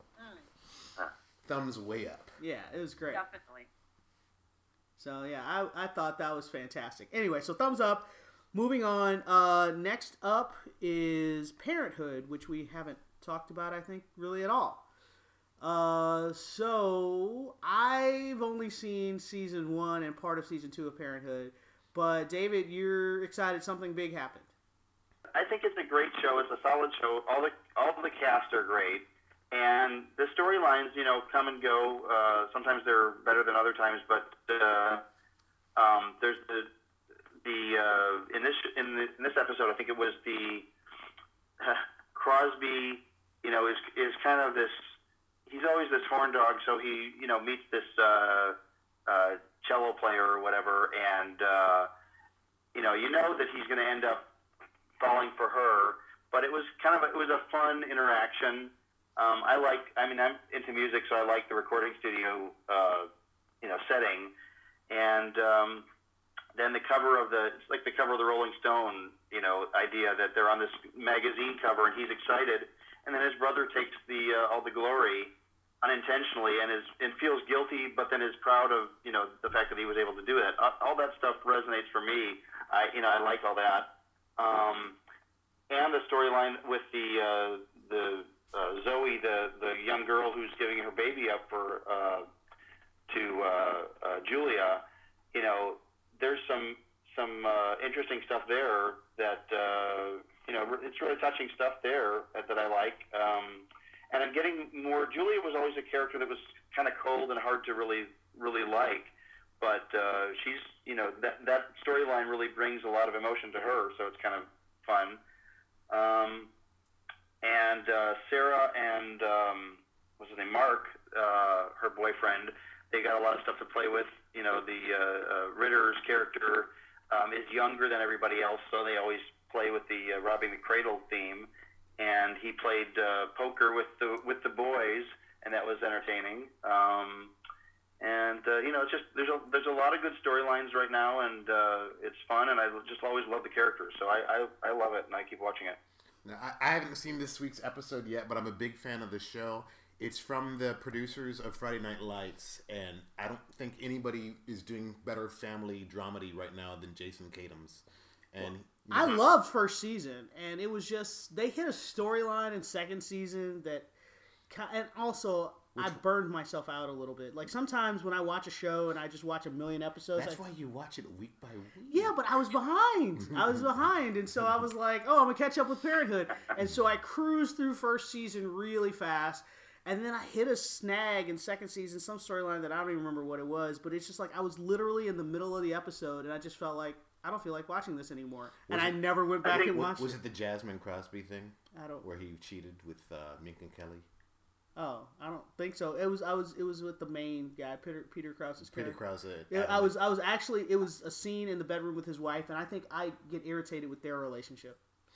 Thumbs way up.
Yeah, it was great.
Definitely.
So yeah, I, I thought that was fantastic. Anyway, so thumbs up. Moving on. Uh, next up is Parenthood, which we haven't talked about, I think, really at all. Uh, so I've only seen season one and part of season two of Parenthood, but David, you're excited something big happened.
I think it's a great show. It's a solid show. All the all the cast are great, and the storylines, you know, come and go. Uh, sometimes they're better than other times, but uh, um, there's the the uh, in this in, the, in this episode, I think it was the uh, Crosby. You know, is is kind of this. He's always this horn dog, so he you know meets this uh, uh, cello player or whatever, and uh, you know you know that he's going to end up falling for her, but it was kind of a, it was a fun interaction. Um, I like, I mean, I'm into music, so I like the recording studio, uh, you know, setting. And um, then the cover of the, it's like the cover of the Rolling Stone, you know, idea that they're on this magazine cover and he's excited, and then his brother takes the uh, all the glory, unintentionally and is and feels guilty, but then is proud of you know the fact that he was able to do that. All that stuff resonates for me. I you know I like all that, um, and the storyline with the uh, the uh, Zoe, the the young girl who's giving her baby up for uh, to uh, uh, Julia. You know, there's some some uh, interesting stuff there that uh, you know it's really touching stuff there that, that I like. Um, And I'm getting more. Julia was always a character that was kind of cold and hard to really, really like. But uh, she's, you know, that that storyline really brings a lot of emotion to her, so it's kind of fun. Um, and uh, Sarah and um, what's his name, Mark, uh, her boyfriend, they got a lot of stuff to play with. You know, the uh, uh, Ritter's character um, is younger than everybody else, so they always play with the uh, robbing the cradle theme. And he played uh, poker with the with the boys, and that was entertaining. Um, and uh, you know, it's just there's a there's a lot of good storylines right now, and uh, it's fun, and I just always love the characters, so I, I, I love it, and I keep watching it.
Now, I, I haven't seen this week's episode yet, but I'm a big fan of the show. It's from the producers of Friday Night Lights, and I don't think anybody is doing better family dramedy right now than Jason Katims. And you know,
I loved first season, and it was just they hit a storyline in second season that, and also I burned myself out a little bit. Like sometimes when I watch a show and I just watch a million episodes,
that's
I,
why you watch it week by week.
Yeah, but I was behind. I was behind, and so I was like, "Oh, I'm gonna catch up with Parenthood," and so I cruised through first season really fast. And then I hit a snag in second season, some storyline that I don't even remember what it was, but it's just like I was literally in the middle of the episode, and I just felt like, I don't feel like watching this anymore.
Was
and
it,
I never went back
think,
and watched
was
it.
it the Jasmine Crosby thing?
I don't.
Where he cheated with uh, Minka Kelly?
Oh, I don't think so. It was I was it was with the main guy, Peter Peter Krause's
Peter
character.
Krause.
Yeah, I was I was actually it was a scene in the bedroom with his wife, and I think I get irritated with their relationship.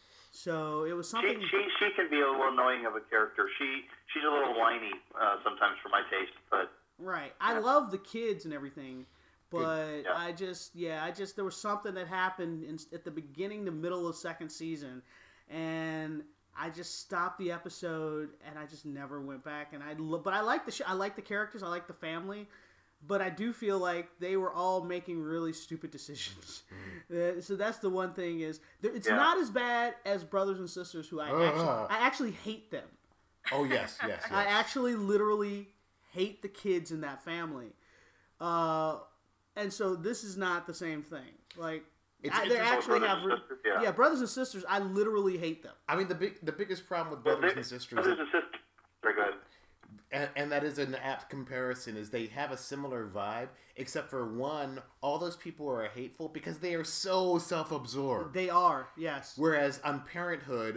So it was something.
She, she she can be a little annoying of a character. She she's a little whiny uh, sometimes for my taste, but
right. I love the kids and everything, but
yeah.
I just yeah I just there was something that happened in, at the beginning, the middle of second season, and I just stopped the episode and I just never went back. And I lo- but I like the sh- I like the characters, I like the family. But I do feel like they were all making really stupid decisions. Mm-hmm. Uh, so that's the one thing is, it's
yeah.
not as bad as Brothers and Sisters, who I
uh,
actually I actually hate them.
Oh yes, yes, yes.
I actually literally hate the kids in that family. Uh, and so this is not the same thing. Like
It's
I, they
interesting.
actually
Brothers
have
and
re-
Sisters, yeah.
yeah, Brothers and Sisters. I literally hate them.
I mean, the big, the biggest problem with
well,
Brothers
they,
and Sisters,
Brothers and Sisters, very good.
and, and that is an apt comparison, is they have a similar vibe, except for one, all those people are hateful because they are so self-absorbed.
They are, yes.
Whereas on Parenthood,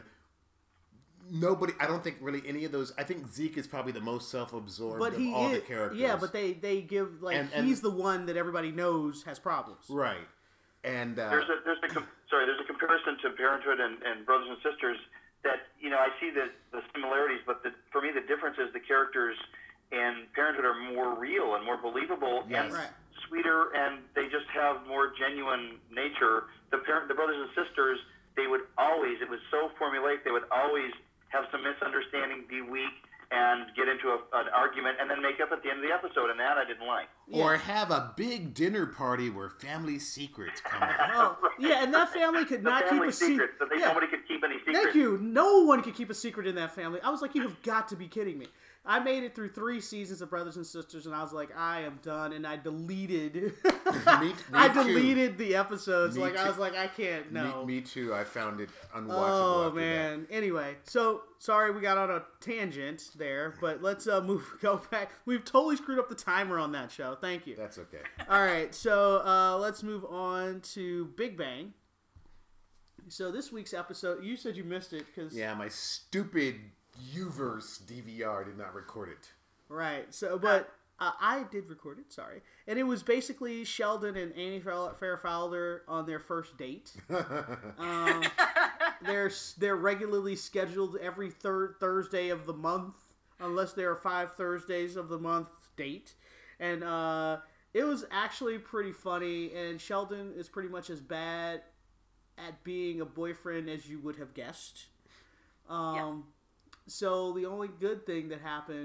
nobody, I don't think really any of those, I think Zeke is probably the most self-absorbed
But
of
he
all
is,
the characters.
yeah. But they they give like
And- and-
he's the one that everybody knows has problems.
Right. And uh,
There's a there's a com- sorry there's a comparison to Parenthood and, and Brothers and Sisters that you know I see the the similarities, but the, for me the difference is the characters in Parenthood are more real and more believable
Yes.
and
Right.
sweeter, and they just have more genuine nature. The parent the Brothers and Sisters, they would always, it was so formulaic, they would always have some misunderstanding, be weak, and get into a, an argument, and then make up at the end of the episode, and that I didn't like.
or
Yeah.
have a big dinner party where family secrets come out.
Oh, yeah, and that family could
The
not keep
family
a secret.
secrets, that they,
Yeah.
nobody could keep any secrets.
Thank you. No one could keep a secret in that family. I was like, you have got to be kidding me. I made it through three seasons of Brothers and Sisters, and I was like, I am done, and I deleted.
me
I
too.
deleted the episodes.
Me
like I
too.
was like, I can't. No.
Me, me too. I found it unwatchable.
Oh
after
man. Anyway, so sorry we got on a tangent there, but let's uh, move. Go back. We've totally screwed up the timer on that show. Thank you.
That. That's okay.
All right, so uh, let's move on to Big Bang. So this week's episode, you said you missed it because
Yeah, my stupid Uverse D V R did not record it.
right. So, but uh, I did record it. Sorry, and it was basically Sheldon and Annie Fairfowler on their first date. um, they're they're regularly scheduled every third Thursday of the month, unless there are five Thursdays of the month date, and uh, it was actually pretty funny. And Sheldon is pretty much as bad at being a boyfriend as you would have guessed. Um,
Yeah.
So the only good thing that happened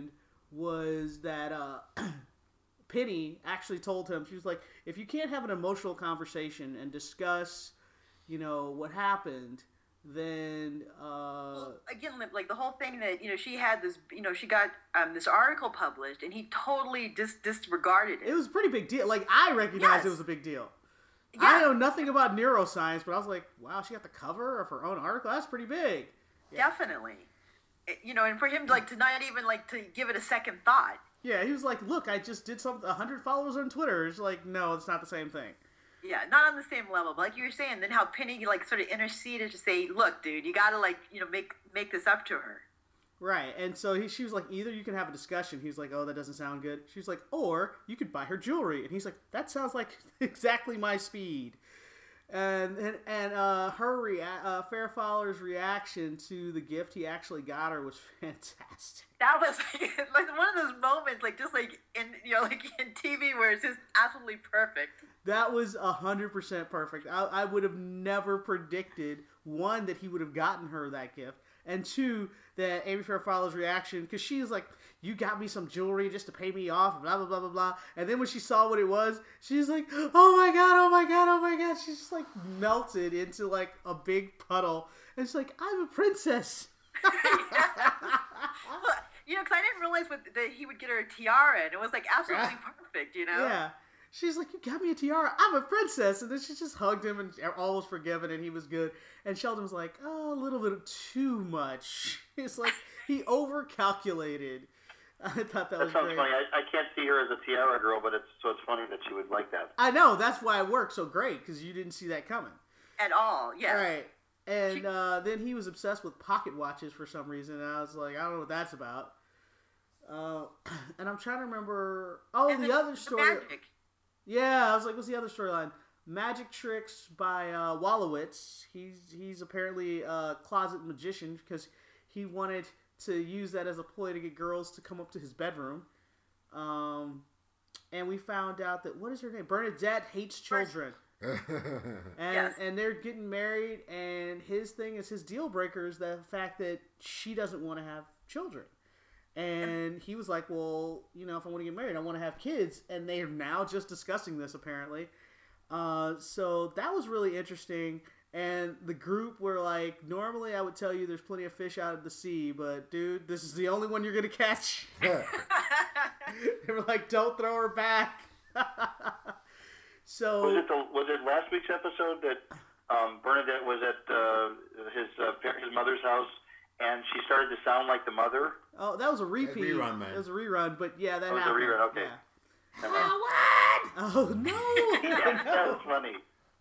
was that uh, Penny actually told him, she was like, if you can't have an emotional conversation and discuss, you know, what happened, then uh,
well, again, like the whole thing that, you know, she had this, you know, she got um, this article published, and he totally dis- disregarded it.
It was a pretty big deal. Like, I recognized
Yes.
it was a big deal.
Yeah.
I know nothing about neuroscience, but I was like, wow, she got the cover of her own article? That's pretty big. Yeah.
Definitely. It- you know, and for him, like, to not even, like, to give it a second thought.
Yeah, he was like, look, I just did some one hundred followers on Twitter. It's like, no, it's not the same thing.
Yeah, not on the same level, but like you were saying, then how Penny like sort of interceded to say, "Look, dude, you gotta like you know make make this up to her."
Right, and so he, she was like, either you can have a discussion. He's like, oh, that doesn't sound good. She's like, or you could buy her jewelry. And he's like, that sounds like exactly my speed. And and, and uh, her rea- uh, Fair Fowler's reaction to the gift he actually got her was fantastic.
That was like, like one of those moments, like just like in you know like in T V where it's just absolutely perfect.
That was one hundred percent perfect. I, I would have never predicted, one, that he would have gotten her that gift, and two, that Amy Fair Fowler's reaction, because she was like, you got me some jewelry just to pay me off, blah, blah, blah, blah, blah. And then when she saw what it was, she's like, oh my God, oh my God, oh my God. She's just like melted into like a big puddle. And she's like, I'm a princess.
Well, you know, because I didn't realize what, that he would get her a tiara, and it was like absolutely perfect, you know?
Yeah. She's like, you got me a tiara. I'm a princess. And then she just hugged him, and all was forgiven, and he was good. And Sheldon was like, oh, a little bit too much. It's like, he overcalculated. I thought that,
That
was
sounds
great.
funny. I, I can't see her as a tiara girl, but it's so it's funny that she would like that.
I know. That's why it worked so great, because you didn't see that coming.
At all, yes.
Right. And uh, then he was obsessed with pocket watches for some reason. And I was like, I don't know what that's about. Uh, and I'm trying to remember. Oh,
And
the,
the-
other
the
story.
magic.
Yeah, I was like, what's the other storyline? Magic Tricks by uh, Wallowitz. He's he's apparently a closet magician because he wanted to use that as a ploy to get girls to come up to his bedroom. Um, and we found out that, what is her name? Bernadette hates children. And
Yes.
and they're getting married, and his thing is, his deal breaker is the fact that she doesn't want to have children. And he was like, well, you know, if I want to get married, I want to have kids. And they are now just discussing this, apparently. Uh, so that was really interesting. And the group were like, normally I would tell you there's plenty of fish out of the sea, but dude, this is the only one you're going to catch. They were like, don't throw her back. So
Was it the was it last week's episode that um, Bernadette was at uh, his uh, par- his mother's house and she started to sound like the mother?
Oh, that was a repeat.
rerun, man.
It was a rerun, but yeah, that
Oh, it was a
happened.
rerun, okay.
Yeah.
Never mind.
Oh no!
Yeah, that
No.
was funny.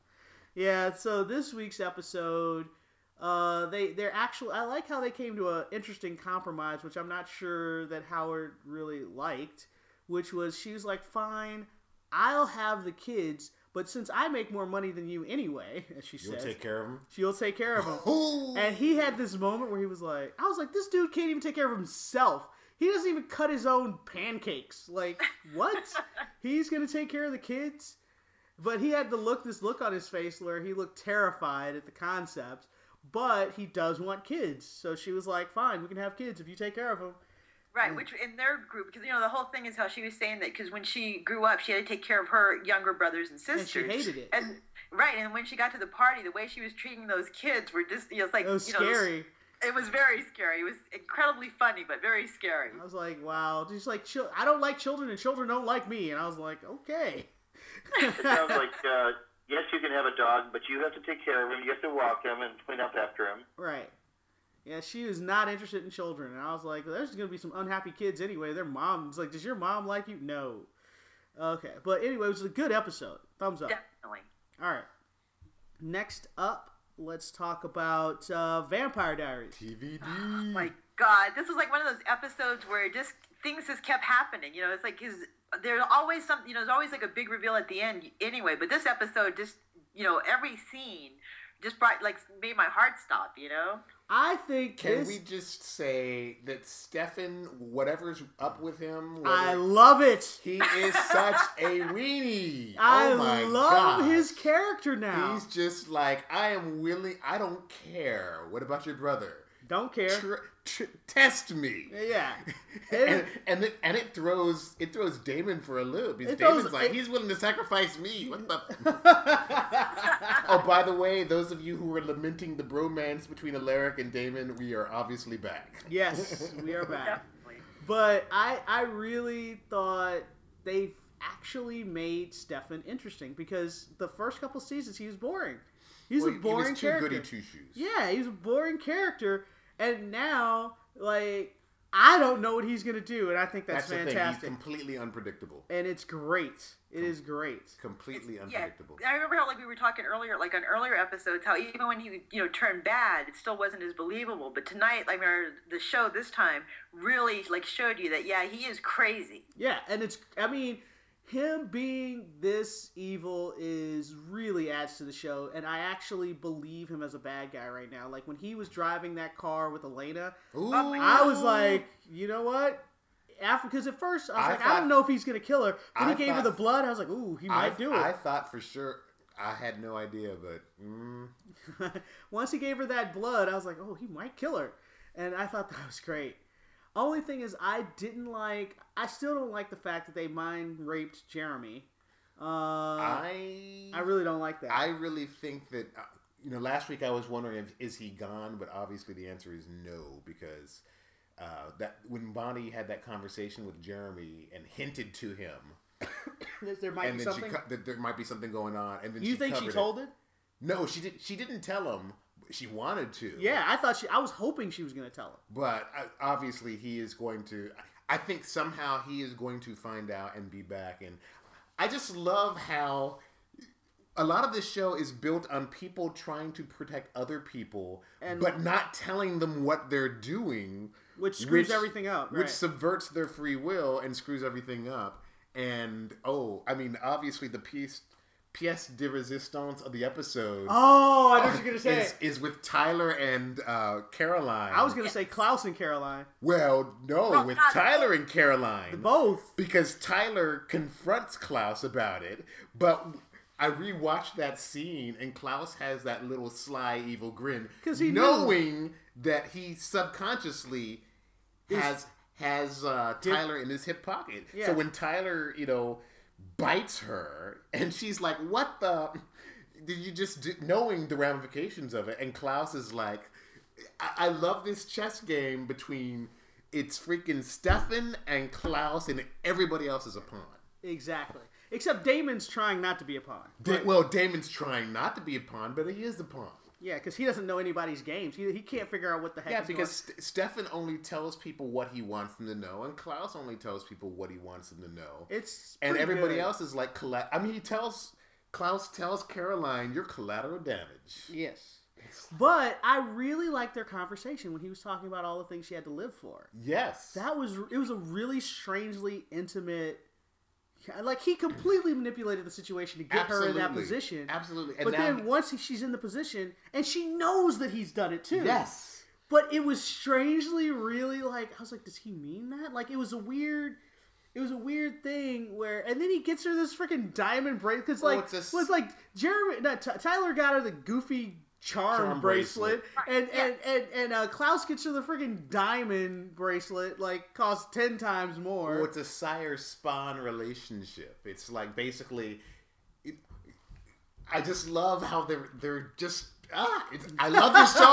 Yeah. So this week's episode, uh, they they're actually. I like how they came to an interesting compromise, which I'm not sure that Howard really liked. Which was, she was like, "Fine, I'll have the kids, but since I make more money than you anyway," as she
You'll
says,
take care of him.
she'll take care of them. And he had this moment where he was like, I was like, this dude can't even take care of himself. He doesn't even cut his own pancakes. Like, what? He's going to take care of the kids? But he had the look, this look on his face where he looked terrified at the concept. But he does want kids. So she was like, fine, we can have kids if you take care of them.
Right, which in their group, because you know the whole thing is how she was saying that because when she grew up, she had to take care of her younger brothers and
And
sisters.
she hated it.
And right, and when she got to the party, the way she was treating those kids were just, you know, it's like
It was
you know,
scary.
It was very scary. It was incredibly funny, but very scary.
I was like, wow. Just like, chil- I don't like children and children don't like me. And I was like, okay.
It sounds like uh, yes, you can have a dog, but you have to take care of him. You have to walk him and clean up after him.
Right. Yeah, she is not interested in children. And I was like, there's going to be some unhappy kids anyway. Their mom's like, does your mom like you? No. Okay. But anyway, it was a good episode. Thumbs up.
Definitely.
All right. Next up, let's talk about uh, Vampire Diaries.
T V D.
Oh my God, this was like one of those episodes where it just things just kept happening. You know, it's like his. There's always some. You know, there's always like a big reveal at the end. Anyway, but this episode just, you know, every scene just brought like made my heart stop. You know.
I think
Can
this...
we just say that Stefan, whatever's up with him,
I
whether-
love it.
he is such a weenie.
I
oh my
love
God.
his character now.
He's just like, I am willing, I don't care. What about your brother?
Don't care.
Tr- tr- test me.
Yeah.
and and it, and it throws it throws Damon for a loop. Because
It
Damon's
throws-
like,
it-
he's willing to sacrifice me. What the? Oh, by the way, those of you who were lamenting the bromance between Alaric and Damon, we are obviously back.
Yes, we are back.
Definitely.
But I, I really thought they actually made Stefan interesting because the first couple seasons he was boring. He was
Well,
a boring
he was too
character.
goody two shoes.
Yeah, he was a boring character, and now like I don't know what he's gonna do, and I think that's,
That's the
fantastic.
thing. He's completely unpredictable.
And it's great. It is great.
Completely
Yeah,
unpredictable.
I remember how like we were talking earlier, like on earlier episodes, how even when he you know turned bad, it still wasn't as believable. But tonight, like our, the show this time really like showed you that yeah, he is crazy.
Yeah, and it's I mean, him being this evil is really adds to the show, and I actually believe him as a bad guy right now. Like when he was driving that car with Elena,
Ooh.
I was like, you know what? After because at first I was
I
like, I
thought-
don't know if he's gonna kill her. Then
I
he gave her
thought-
the blood. I was like, ooh, he might
I,
do
I
it.
thought for sure. I had no idea, but mm,
Once he gave her that blood, I was like, oh, he might kill her, and I thought that was great. Only thing is, I didn't like. I still don't like the fact that they mind raped Jeremy. Uh, I
I
I really don't like that.
I really think that uh, you know. Last week I was wondering if is he gone, but obviously the answer is no because uh, that when Bonnie had that conversation with Jeremy and hinted to him,
there, there might
and
be
then
something.
she co- that there might be something going on, and then
You
she
think she
covered
told
it.
it?
No, she did. She didn't tell him. She wanted to.
Yeah, I thought she. I was hoping she was going to tell him.
But uh, obviously, he is going to. I think somehow he is going to find out and be back. And I just love how a lot of this show is built on people trying to protect other people,
And-
but not telling them what they're doing,
Which screws
which-
everything up.
which
Right.
subverts their free will and screws everything up. And oh, I mean, obviously, the piece. Pièce de résistance of the episode
Oh, I know what you're going to say.
is, is with Tyler and uh, Caroline.
I was going to say Klaus and Caroline.
Well, no,
Well,
with
not-
Tyler and Caroline.
Both.
Because Tyler confronts Klaus about it, but I rewatched that scene and Klaus has that little sly evil grin,
'Cause he
knowing that he subconsciously has has uh, Tyler in his hip pocket.
Yeah.
So when Tyler, you know, bites her and she's like, "What the?" Did you just do, knowing the ramifications of it? And Klaus is like, I, I love this chess game between it's freaking Stefan and Klaus, and everybody else is a pawn.
Exactly. Except Damon's trying not to be a pawn.
Da- well, Damon's trying not to be a pawn, but he is a pawn.
Yeah, because he doesn't know anybody's games. He, he can't figure out what the heck
Yeah,
is
because
going
St- Stefan only tells people what he wants them to know, and Klaus only tells people what he wants them to know.
It's
And
pretty
everybody
good.
else is like, colla- I mean, he tells, Klaus tells Caroline, you're collateral damage.
Yes. But I really liked their conversation when he was talking about all the things she had to live for.
Yes.
That was, it was a really strangely intimate, like he completely manipulated the situation to get her in that
Absolutely.
position.
Absolutely. And
But
now-
then once he, she's in the position, and she knows that he's done it too.
Yes.
But it was strangely really like, I was like, does he mean that? Like it was a weird, it was a weird thing where, and then he gets her this freaking diamond bracelet. Because
Well,
like,
it's a s-
was like, Jeremy, no, T- Tyler got her the goofy charm,
Charm
bracelet,
bracelet.
and and and and uh, Klaus gets her the freaking diamond bracelet, like costs ten times more.
Well, it's a sire spawn relationship. It's like basically, it, I just love how they're they're just ah. It's, I love this show.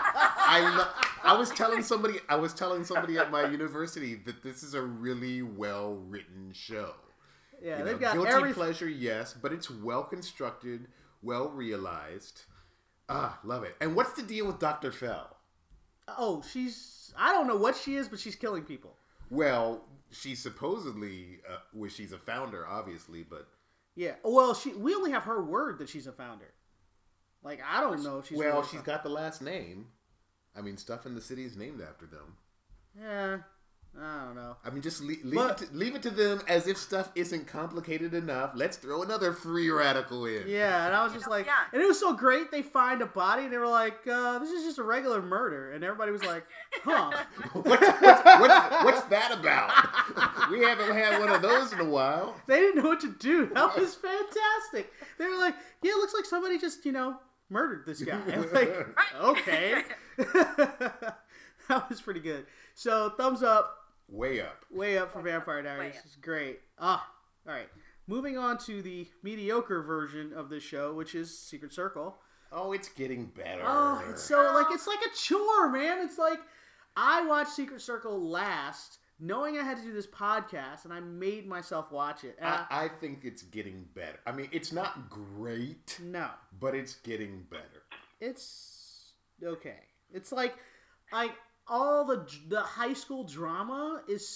I lo- I was telling somebody I was telling somebody at my university that this is a really well written show.
yeah,
You
they've
know,
got
guilty
every.
pleasure, yes, but it's well constructed, well realized. Ah, love it. And what's the deal with Doctor Fell?
Oh, she's. I don't know what she is, but she's killing people.
Well, she's supposedly, uh, well, she's a founder, obviously, but
Yeah. Well, she. We only have her word that she's a founder. Like I don't know if she's.
well,
really a
she's
founder.
got the last name. I mean, stuff in the city is named after them.
Yeah. I don't know.
I mean, just leave, leave,
But-
it, to, leave it to them as if stuff isn't complicated enough. Let's throw another free radical in.
Yeah, and I was just like,
Yeah.
and it was so great. They find a body, and they were like, uh, "This is just a regular murder," and everybody was like, "Huh."
what's, what's, what's, what's that about? We haven't had one of those in a while.
They didn't know what to do. That was fantastic. They were like, "Yeah, it looks like somebody just, you know, murdered this guy." And like, okay. that was pretty good. So thumbs up,
Way up.
way up for Vampire Diaries.
Way up.
It's great. Ah, all right. Moving on to the mediocre version of this show, which is Secret Circle.
Oh, it's getting better.
Oh, it's so like it's like a chore, man. It's like I watched Secret Circle last, knowing I had to do this podcast, and I made myself watch it. And I,
I, I think it's getting better. I mean, it's not great,
no,
but it's getting better.
it's okay. It's like like all the the high school drama is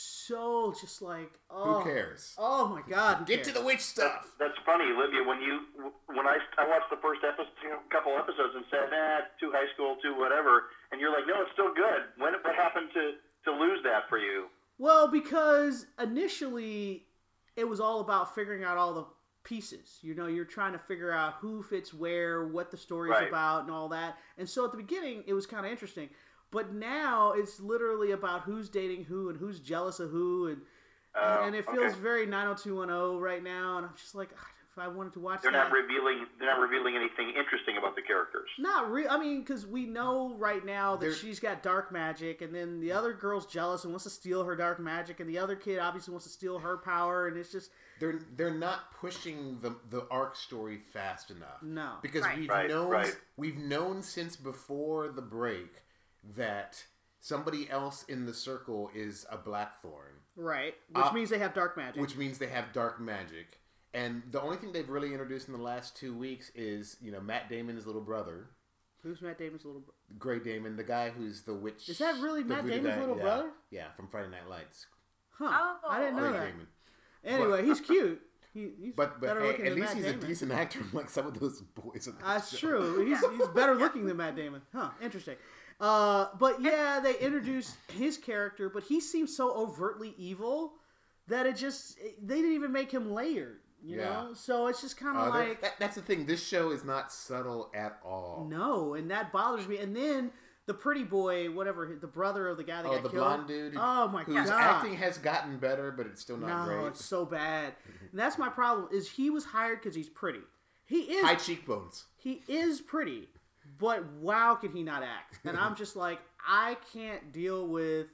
so just like oh,
Who cares?
Oh my god! who
Get to
cares?
the witch stuff.
That's funny, Olivia. When you when I, I watched the first episode, couple episodes and said, "Nah, too high school, too whatever," and you're like, "No, it's still good." When what happened to to lose that for you?
Well, because initially it was all about figuring out all the pieces. You know, you're trying to figure out who fits where, what the story's
Right.
about, and all that. And so at the beginning, it was kind of interesting. But now it's literally about who's dating who and who's jealous of who, and
Oh,
and it feels
okay.
very nine oh two one oh right now. And I'm just like, "Ah, if I wanted to watch
They're
that,
not revealing. They're not revealing anything interesting about the characters.
not real. I mean, because we know right now that
They're-
she's got dark magic, and then the other girl's jealous and wants to steal her dark magic, and the other kid obviously wants to steal her power, and it's just
They're they're not pushing the the arc story fast enough.
no.
Because
Right.
we've
Right,
known
right.
we've known since before the break that somebody else in the circle is a Blackthorn,
Right, which
Uh,
means they have dark magic.
which means they have dark magic. And the only thing they've really introduced in the last two weeks is, you know, Matt Damon's little brother,
Who's Matt Damon's little brother?
Gray Damon, the guy who's the witch.
Is that really
the
Matt
voodoo
Damon's
guy.
little
yeah.
brother?
Yeah, from Friday Night Lights.
Huh.
Oh.
I didn't know
Gray
that.
Damon.
Anyway, he's cute. He, he's
But but
better
hey,
looking
at
than
least
Matt
he's
Damon.
a decent actor, like some of those boys. In that
That's
show.
true. He's, he's better looking than Matt Damon. Huh, interesting. Uh, but yeah, they introduced his character, but he seems so overtly evil that it just, they didn't even make him layered, you
Yeah.
know? So it's just kind of
Uh, that-
like,
that, that's the thing. This show is not subtle at all.
no, and that bothers me. And then the pretty boy, whatever, the brother of the guy that
Oh,
got
the
killed.
blonde dude.
Oh my
whose
god.
acting has gotten better, but it's still not
No,
great.
it's so bad. And that's my problem. Is he was hired because he's pretty. He is.
High cheekbones.
He is pretty, but wow, can he not act? And I'm just like, I can't deal with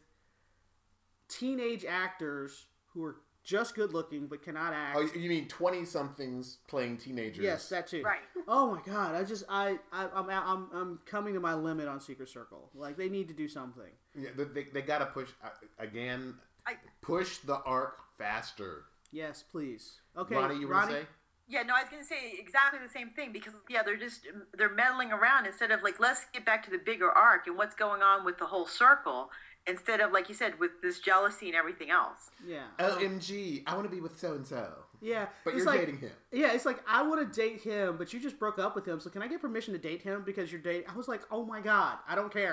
teenage actors who are just good looking but cannot act.
Oh, you mean twenty somethings playing teenagers?
Yes, that too.
Right.
Oh my god, I just I, I I'm I'm I'm coming to my limit on Secret Circle. Like they need to do something.
Yeah, they, they, they gotta push uh, again.
I-
Push the arc faster.
Yes, please. Okay,
Ronnie, you were
Ronnie?
gonna say?
Yeah, no, I was going to say exactly the same thing because yeah, they're just they're meddling around instead of like let's get back to the bigger arc and what's going on with the whole circle instead of like you said with this jealousy and everything else.
Yeah.
O M G, I want to be with so and so.
Yeah,
But
it's
you're
like,
dating him.
Yeah, it's like I want to date him, but you just broke up with him. So can I get permission to date him because you're dating? I was like, oh my god, I don't care.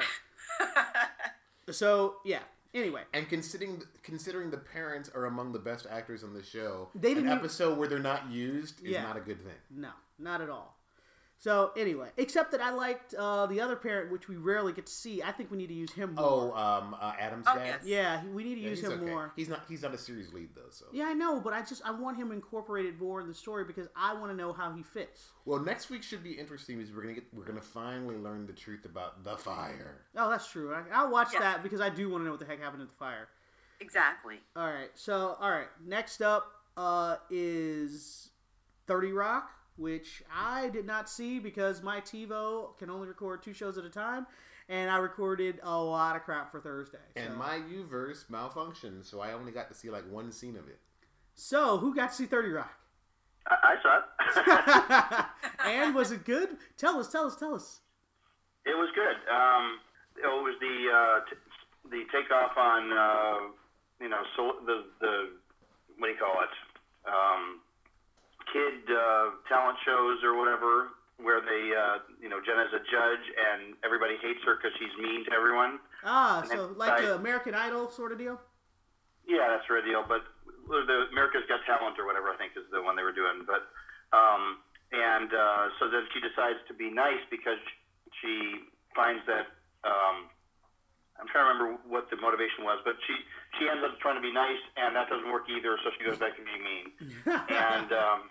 So yeah. Anyway,
And considering considering the parents are among the best actors on the show,
They didn't
an
even-
episode where they're not used is
Yeah.
not a good thing.
no, not at all. So anyway, except that I liked uh, the other parent, which we rarely get to see. I think we need to use him
Oh,
more.
um, uh, Adam's
Oh,
dad.
yes.
Yeah, he- we need to
Yeah,
use
he's
him
okay.
more.
He's not. He's not a series lead though. So.
Yeah, I know, but I just I want him incorporated more in the story because I want to know how he fits.
Well, next week should be interesting because we're gonna get we're gonna finally learn the truth about the fire.
Oh, that's true. I, I'll watch
Yeah.
that because I do want to know what the heck happened at the fire.
Exactly.
All right. So, all right. Next up uh, is thirty Rock, which I did not see because my TiVo can only record two shows at a time, and I recorded a lot of crap for Thursday.
And
so.
my Uverse malfunctioned, so I only got to see like one scene of it.
So, who got to see thirty Rock?
I, I saw it.
And was it good? Tell us, tell us, tell us.
It was good. Um, it was the uh, t- the takeoff on uh, you know so the the what do you call it um, kid uh, talent shows or whatever where they uh, you know Jenna's a judge and everybody hates her because she's mean to everyone.
Ah,
And
so
then
like
I-
the American Idol sort of deal?
Yeah, that's her deal. But the America's Got Talent or whatever I think is the one they were doing. But um, and uh, so then she decides to be nice because she finds that um, I'm trying to remember what the motivation was, but she she ends up trying to be nice, and that doesn't work either. So she goes back to being mean. and um,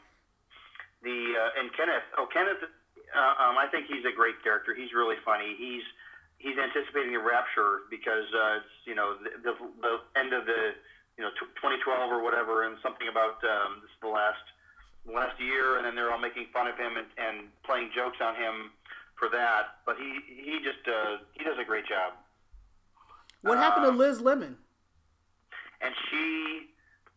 the uh, and Kenneth, oh Kenneth, uh, um, I think he's a great character. He's really funny. He's he's anticipating a rapture because uh, it's you know the, the the end of the you know twenty twelve or whatever, and something about um, this is the last last year, and then they're all making fun of him and, and playing jokes on him for that. But he he just uh, he does a great job.
What happened to
Um,
Liz Lemon?
And she,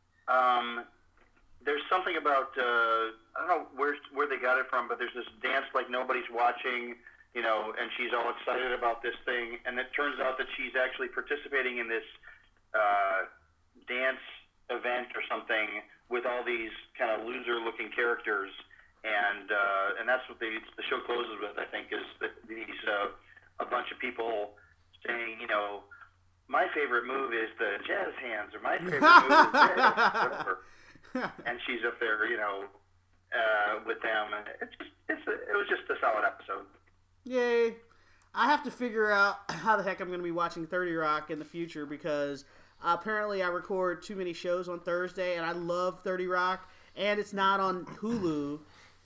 um, there's something about uh, I don't know where where they got it from, but there's this dance like nobody's watching, you know, and she's all excited about this thing, and it turns out that she's actually participating in this uh, dance event or something with all these kind of loser-looking characters, and uh, and that's what the the show closes with. I think is that these uh, a bunch of people saying, you know, my favorite move is the jazz hands, or my favorite move is whatever. And she's up there, you know, uh, with them, and it's just it's a, it was just a solid episode.
Yay. I have to figure out how the heck I'm going to be watching thirty Rock in the future because uh, apparently I record too many shows on Thursday, and I love thirty Rock, and it's not on Hulu,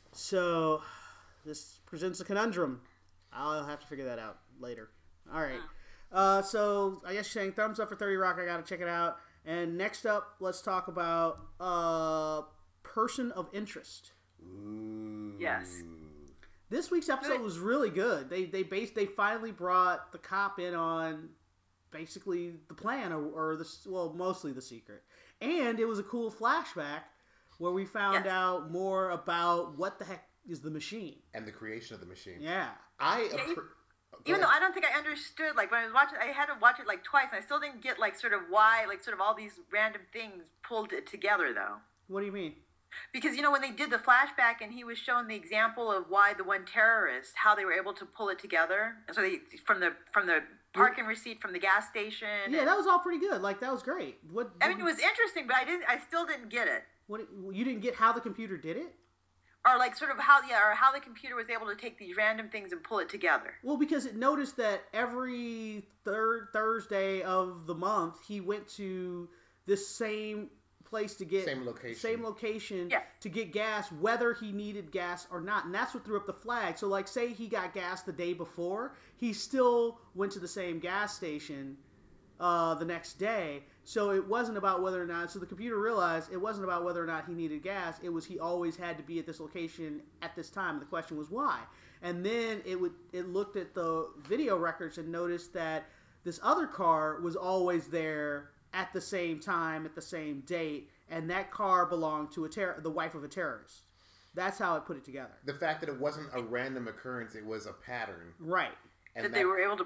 so this presents a conundrum. I'll have to figure that out later. All right. Uh, so I guess you're saying thumbs up for thirty Rock. I got to check it out. And next up, let's talk about uh, Person of Interest.
Ooh.
Yes.
This week's episode was really good. They they based they finally brought the cop in on basically the plan or, or the well mostly the secret, and it was a cool flashback where we found
Yes.
out more about what the heck is the machine.
And the creation of the machine.
Yeah.
I.
Yeah,
appre-
you-
Go
Even though
ahead.
I don't think I understood, like when I was watching, I had to watch it like twice, and I still didn't get like sort of why, like sort of all these random things pulled it together though.
What do you mean?
Because, you know, when they did the flashback and he was showing the example of why the one terrorist, how they were able to pull it together. And so they, from the from the parking receipt from the gas station.
Yeah,
and-
that was all pretty good. Like that was great. What?
I mean, it was interesting, but I didn't, I still didn't get it.
What? You didn't get how the computer did it?
Or like sort of how, yeah, or how the computer was able to take these random things and pull it together.
Well, because it noticed that every third Thursday of the month, he went to this same place to get
Same location.
same location
Yeah.
to get gas, whether he needed gas or not, and that's what threw up the flag. So, like, say he got gas the day before, he still went to the same gas station uh, the next day. So it wasn't about whether or not. So the computer realized it wasn't about whether or not he needed gas. It was he always had to be at this location at this time. And the question was why. And then it would it looked at the video records and noticed that this other car was always there at the same time at the same date, and that car belonged to a ter- the wife of a terrorist. That's how it put it together.
The fact that it wasn't a random occurrence, it was a pattern.
Right.
And
That they were able to.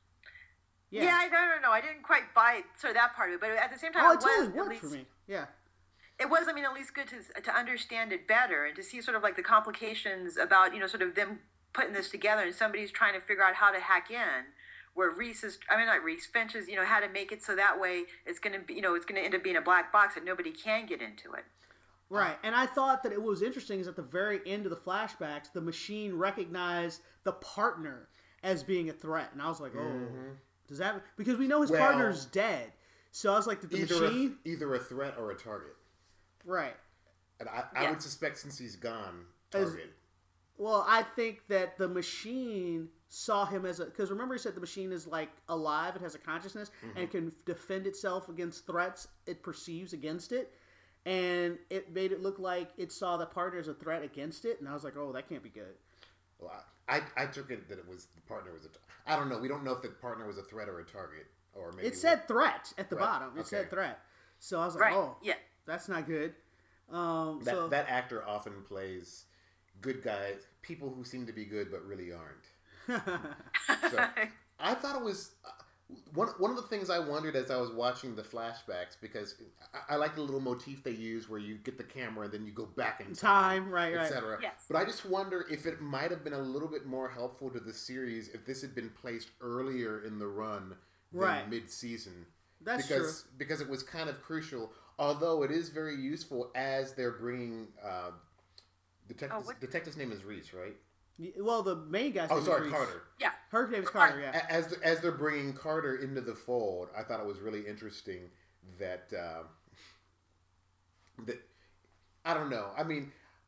Yeah.
Yeah, I don't know. I didn't quite buy sort of that part of it, but at the same time,
Oh,
it
it
was
totally
at
worked
least
for me. Yeah.
it was, I mean, at least good to to understand it better and to see sort of like the complications about, you know, sort of them putting this together and somebody's trying to figure out how to hack in. Where Reese is, I mean, not Reese, Finch is, you know, how to make it so that way it's going to be, you know, it's going to end up being a black box that nobody can get into it.
Right, and I thought that it was interesting is at the very end of the flashbacks, the machine recognized the partner as being a threat, and I was like, oh, does that because we know his
Well,
partner's dead, so I was like, did the
either
machine?
a, either a threat or a target.
Right.
And I, I
Yeah.
would suspect since he's gone,
As-
target.
Well, I think that the machine saw him as a because remember he said the machine is like alive, it has a consciousness and can defend itself against threats it perceives against it. And it made it look like it saw the partner as a threat against it, and I was like, "Oh, that can't be good."
Well, I, I, I took it that it was the partner was a. I don't know. We don't know if the partner was a threat or a target, or maybe
It said threat at the
Threat,
bottom. It
okay.
said threat, so I was like,
Right.
"Oh,
Yeah.
that's not good." Um,
that
so
that actor often plays good guys, people who seem to be good but really aren't. So I thought it was uh, one one of the things I wondered as I was watching the flashbacks because I, I like the little motif they use where you get the camera and then you go back in time,
Time, right, right.
et cetera.
Yes.
But I just wonder if it might have been a little bit more helpful to the series if this had been placed earlier in the run than
Right.
mid-season.
That's
because because it was kind of crucial. Although it is very useful as they're bringing uh, detective's,
Oh, what-
detective's name is Reese, right?
well, the main guy's
Oh,
name is
sorry,
Reese.
Carter.
Yeah.
Her name is Carter. Yeah.
A- As as they're bringing Carter into the fold, I thought it was really interesting that uh, that I don't know. I mean,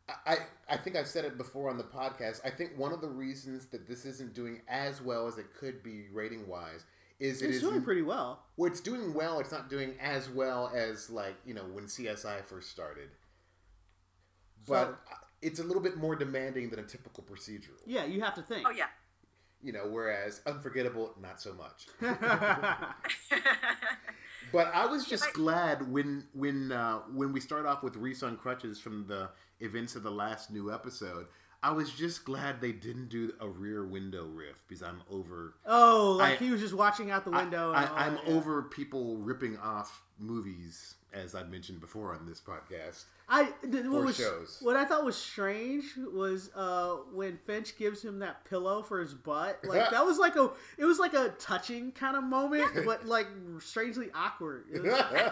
I, I think I've said it before on the podcast. I think one of the reasons that this isn't doing as well as it could be rating wise is it
it's
is
doing pretty well.
Well, it's doing well. It's not doing as well as like you know when C S I first started, but
So-
it's a little bit more demanding than a typical procedural.
Yeah, you have to think.
Oh yeah.
You know, whereas Unforgettable, not so much. But I was just
Yeah, I-
glad when when uh, when we start off with Reese on crutches from the events of the last new episode. I was just glad they didn't do a Rear Window riff because I'm over.
Oh, like
I-
he was just watching out the window.
I,
and all
I, I'm
that, yeah.
over people ripping off movies, as I mentioned before on this podcast.
I th- what
Or
was
shows.
what I thought was strange was uh, when Finch gives him that pillow for his butt. Like that was like a it was like a touching kind of moment, but like strangely awkward. It was,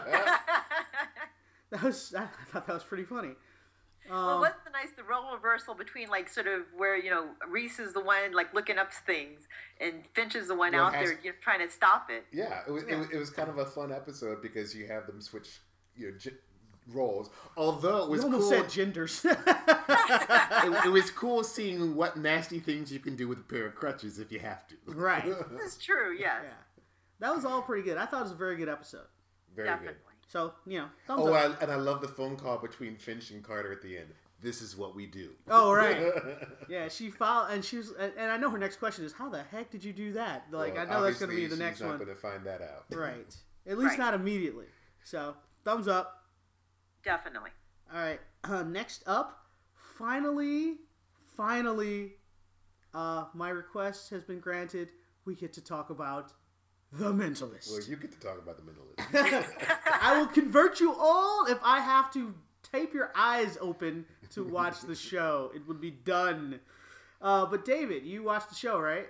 that was I thought that was pretty funny. Um,
Well, wasn't it nice the role reversal between like sort of where you know Reese is the one like looking up things and Finch is the one
Well,
out
has-
there you know, trying to stop it.
Yeah, it was, It was it was kind of a fun episode because you have them switch you know, j- roles. Although it was
you almost
cool,
said genders.
it, it was cool seeing what nasty things you can do with a pair of crutches if you have to.
Right.
That's true. Yes,
Yeah, that was all pretty good. I thought it was a very good episode.
Very
definitely.
good.
So you know, thumbs
Oh,
up.
I, and I love the phone call between Finch and Carter at the end. This is what we do.
Oh right. Yeah, she filed, and she was, and and I know her next question is, how the heck did you do that? Like,
Well,
I know that's going to be
obviously
the next
she's not
one.
going to find that out.
Right. At least
Right.
not immediately. So, thumbs up.
Definitely.
All right. Uh, next up, finally, finally, uh, my request has been granted. We get to talk about The Mentalist.
Well, you get to talk about the Mentalist.
I will convert you all if I have to tape your eyes open to watch the show. It would be done. Uh, but David, you watched the show, right?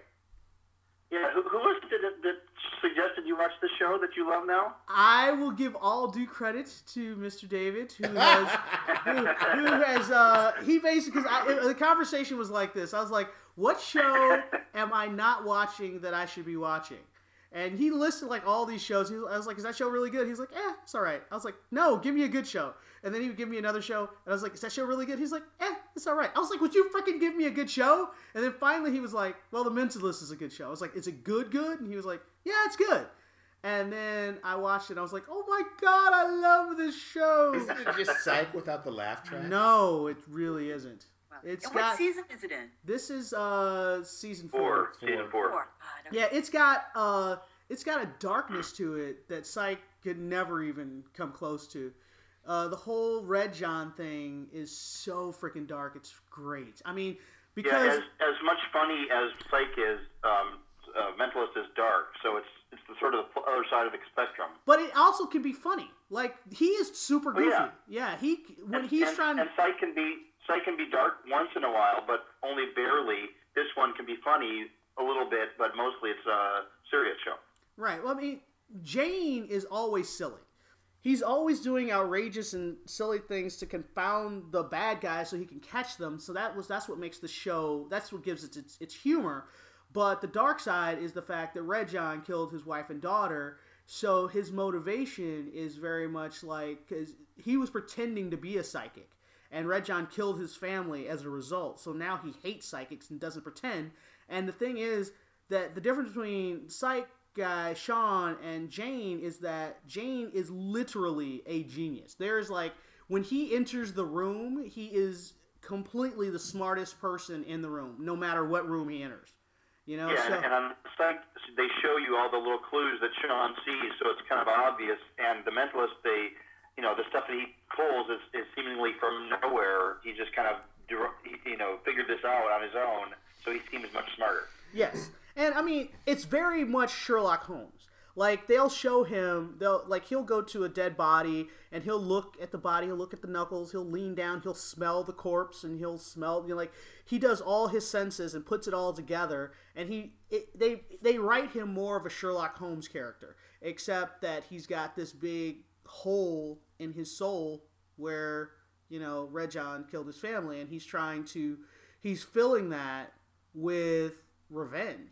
Yeah, who, who was it that, that suggested you watch the show that you love now?
I will give all due credit to Mister David, who has, who, who has, uh, he basically, because the conversation was like this. I was like, what show am I not watching that I should be watching? And he listed like all these shows. He, I was like, is that show really good? He's like, eh, it's all right. I was like, no, give me a good show. And then he would give me another show. And I was like, is that show really good? He's like, eh, it's all right. I was like, would you freaking give me a good show? And then finally he was like, well, The Mentalist is a good show. I was like, is it good good? And he was like, yeah, it's good. And then I watched it and I was like, oh my God, I love this show.
Isn't it just Psych without the laugh track?
No, it really isn't.
Well,
It's
and
got,
what season is it in?
this is uh season four.
Four, season four.
Four. God, okay.
Yeah, it's got uh, it's got a darkness to it that Psych could never even come close to. Uh, the whole Red John thing is so freaking dark. It's great. I mean, because
Yeah, as, as much funny as Psych is, um, uh, Mentalist is dark, so it's it's the sort of the other side of the spectrum.
but it also can be funny. Like he is super
Oh,
goofy.
yeah.
yeah. he when
and,
he's
and,
trying.
and Psych can be Psych can be dark once in a while, but only barely. This one can be funny a little bit, but mostly it's a serious show.
Right. Well, I mean, Jane is always silly. He's always doing outrageous and silly things to confound the bad guys so he can catch them. So that was that's what makes the show. That's what gives it its, its humor. But the dark side is the fact that Red John killed his wife and daughter. So his motivation is very much like because he was pretending to be a psychic, and Red John killed his family as a result. So now he hates psychics and doesn't pretend. And the thing is that the difference between Psych guy Sean and Jane is that Jane is literally a genius. There's like when he enters the room, he is completely the smartest person in the room, no matter what room he enters. You know,
Yeah,
so
and, and on Psych, they show you all the little clues that Sean sees, so it's kind of obvious. And the Mentalist, they, you know, the stuff that he pulls is, is seemingly from nowhere. He just kind of, you know, figured this out on his own, so he seems much smarter.
yes. And I mean, it's very much Sherlock Holmes. Like they'll show him, they'll like he'll go to a dead body and he'll look at the body, he'll look at the knuckles, he'll lean down, he'll smell the corpse, and he'll smell, you know, like he does all his senses and puts it all together. And he, it, they, they write him more of a Sherlock Holmes character, except that he's got this big hole in his soul where you know Red John killed his family, and he's trying to, he's filling that with revenge.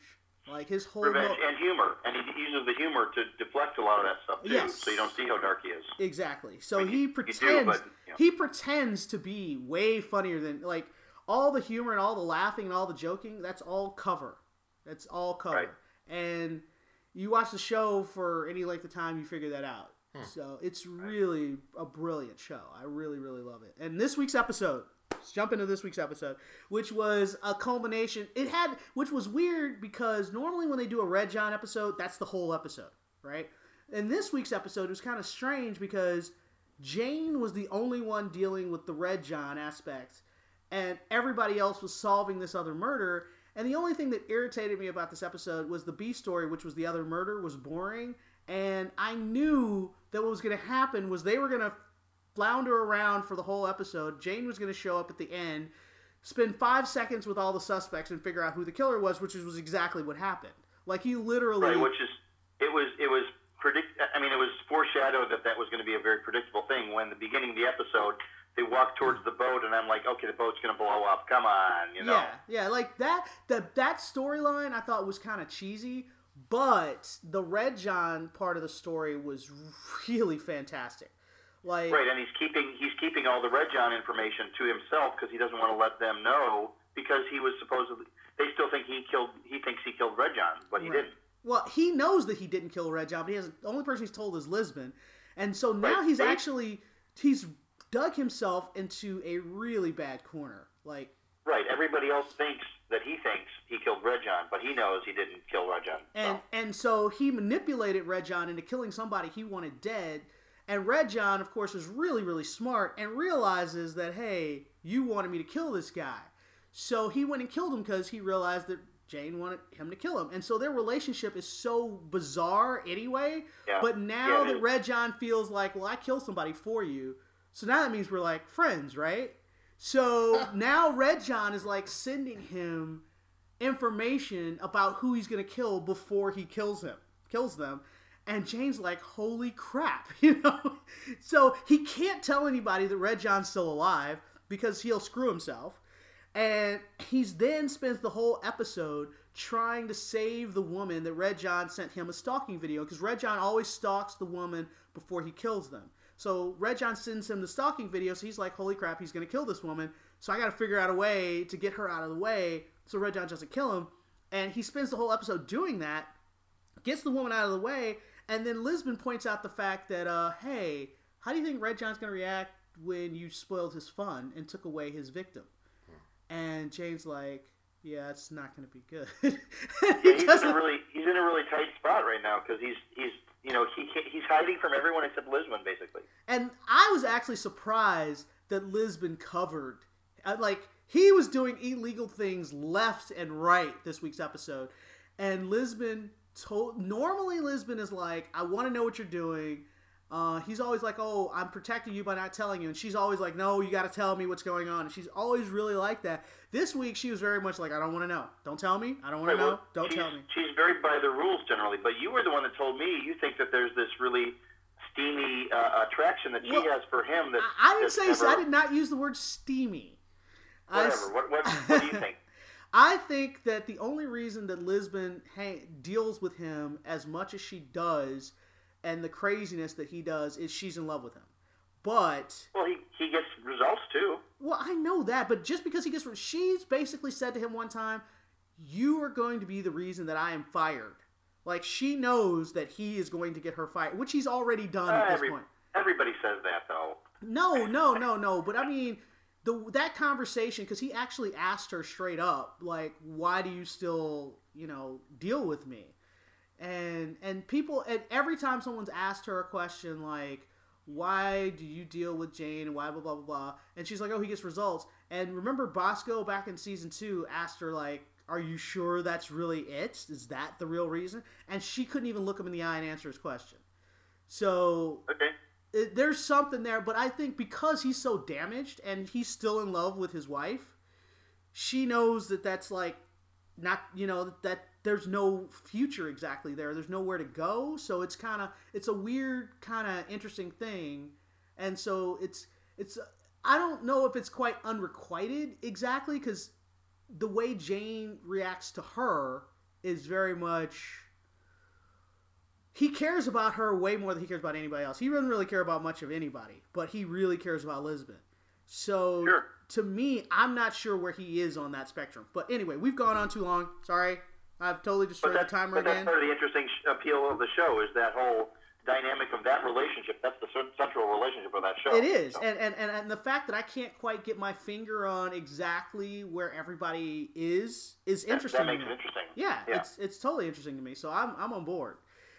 Like his whole
revenge
mo-
and humor, and he uses the humor to deflect a lot of that stuff too,
Yes.
so you don't see how dark he is.
Exactly. So
I mean,
he
you-
pretends
you do, but, you know.
he pretends to be way funnier than like all the humor and all the laughing and all the joking. That's all cover. That's all cover.
Right.
And you watch the show for any length of time, you figure that out.
Hmm.
So it's really a brilliant show. I really, really love it. And this week's episode, let's jump into this week's episode, which was a culmination. It had, which was weird because normally when they do a Red John episode, that's the whole episode, right? And this week's episode was kind of strange because Jane was the only one dealing with the Red John aspect, and everybody else was solving this other murder. And the only thing that irritated me about this episode was the B story, which was the other murder, was boring. And I knew that what was going to happen was they were going to flounder around for the whole episode. Jane was going to show up at the end, spend five seconds with all the suspects, and figure out who the killer was, which was exactly what happened. Like, he literally...
Right, which is, it was, it was predict. I mean, it was foreshadowed that that was going to be a very predictable thing. When the beginning of the episode, they walked towards the boat, and I'm like, okay, the boat's going to blow up. Come on, you know?
Yeah, yeah, like that. That that storyline I thought was kind of cheesy, but the Red John part of the story was really fantastic. Like,
right, and he's keeping he's keeping all the Red John information to himself because he doesn't want to let them know because he was supposedly they still think he killed he thinks he killed Red John, but he
right.
didn't.
Well, he knows that he didn't kill Red John, but he has the only person he's told is Lisbon, and so now
Right,
he's
right.
actually he's dug himself into a really bad corner. Like,
Right, everybody else thinks that he thinks he killed Red John, but he knows he didn't kill Red John.
and
So.
and so he manipulated Red John into killing somebody he wanted dead. And Red John, of course, is really, really smart and realizes that, hey, you wanted me to kill this guy. So he went and killed him because he realized that Jane wanted him to kill him. And so their relationship is so bizarre anyway.
Yeah.
But now
Yeah, it
that
is.
Red John feels like, well, I killed somebody for you. So now that means we're like friends, right? So now Red John is like sending him information about who he's going to kill before he kills him, kills them. And Jane's like, holy crap, you know? So he can't tell anybody that Red John's still alive because he'll screw himself. And he's then spends the whole episode trying to save the woman that Red John sent him a stalking video, because Red John always stalks the woman before he kills them. So Red John sends him the stalking video, so he's like, holy crap, he's going to kill this woman. So I got to figure out a way to get her out of the way so Red John doesn't kill him. And he spends the whole episode doing that, gets the woman out of the way, and then Lisbon points out the fact that, uh, hey, how do you think Red John's going to react when you spoiled his fun and took away his victim? And Jane's like, yeah, it's not going to be good.
Yeah, he's in a really he's in a really tight spot right now because he's he's you know he can't- he's hiding from everyone except Lisbon basically.
And I was actually surprised that Lisbon covered. uh, Like, he was doing illegal things left and right this week's episode. And Lisbon told... Normally, Lisbon is like, I want to know what you're doing. Uh, he's always like, oh, I'm protecting you by not telling you. And she's always like, no, you got to tell me what's going on. And she's always really like that. This week, she was very much like, I don't want to know. Don't tell me. I don't want
Right,
to know.
well,
Don't
she's,
tell me.
She's very by the rules generally, but you were the one that told me you think that there's this really steamy uh, attraction that she
Well,
has for him. That
I, I didn't
that's
say...
never,
I did not use the word steamy. I s-
Whatever. What, what, what do you think?
I think that the only reason that Lisbon ha- deals with him as much as she does and the craziness that he does is she's in love with him. But,
Well, he, he gets results too.
well, I know that, but just because he gets, she's basically said to him one time, you are going to be the reason that I am fired. Like, she knows that he is going to get her fired, which he's already done
Uh,
at this
every,
point.
everybody says that though.
No, no, no, no. But I mean, the that conversation, because he actually asked her straight up, like, why do you still, you know, deal with me? And and people, and every time someone's asked her a question like, why do you deal with Jane and why blah, blah, blah, blah, and she's like, oh, he gets results. And remember Bosco back in season two asked her, like, are you sure that's really it? Is that the real reason? And she couldn't even look him in the eye and answer his question. So
Okay.
it, there's something there, but I think because he's so damaged and he's still in love with his wife, she knows that that's like not, you know, that there's no future exactly there. There's nowhere to go. So it's kind of, it's a weird kind of interesting thing. And so it's, it's, I don't know if it's quite unrequited exactly, because the way Jane reacts to her is very much. He cares about her way more than he cares about anybody else. He doesn't really care about much of anybody, but he really cares about Elizabeth. So,
Sure.
to me, I'm not sure where he is on that spectrum. But anyway, we've gone on too long. Sorry. I've totally
But
destroyed
that's,
the timer
but that's
again.
part of the interesting sh- appeal of the show is that whole dynamic of that relationship. That's the cent- central relationship of that show.
It is.
So,
And, and, and, and the fact that I can't quite get my finger on exactly where everybody is is
that,
interesting
that makes
to
it
me.
interesting.
Yeah,
Yeah.
it's it's totally interesting to me. So I'm I'm on board.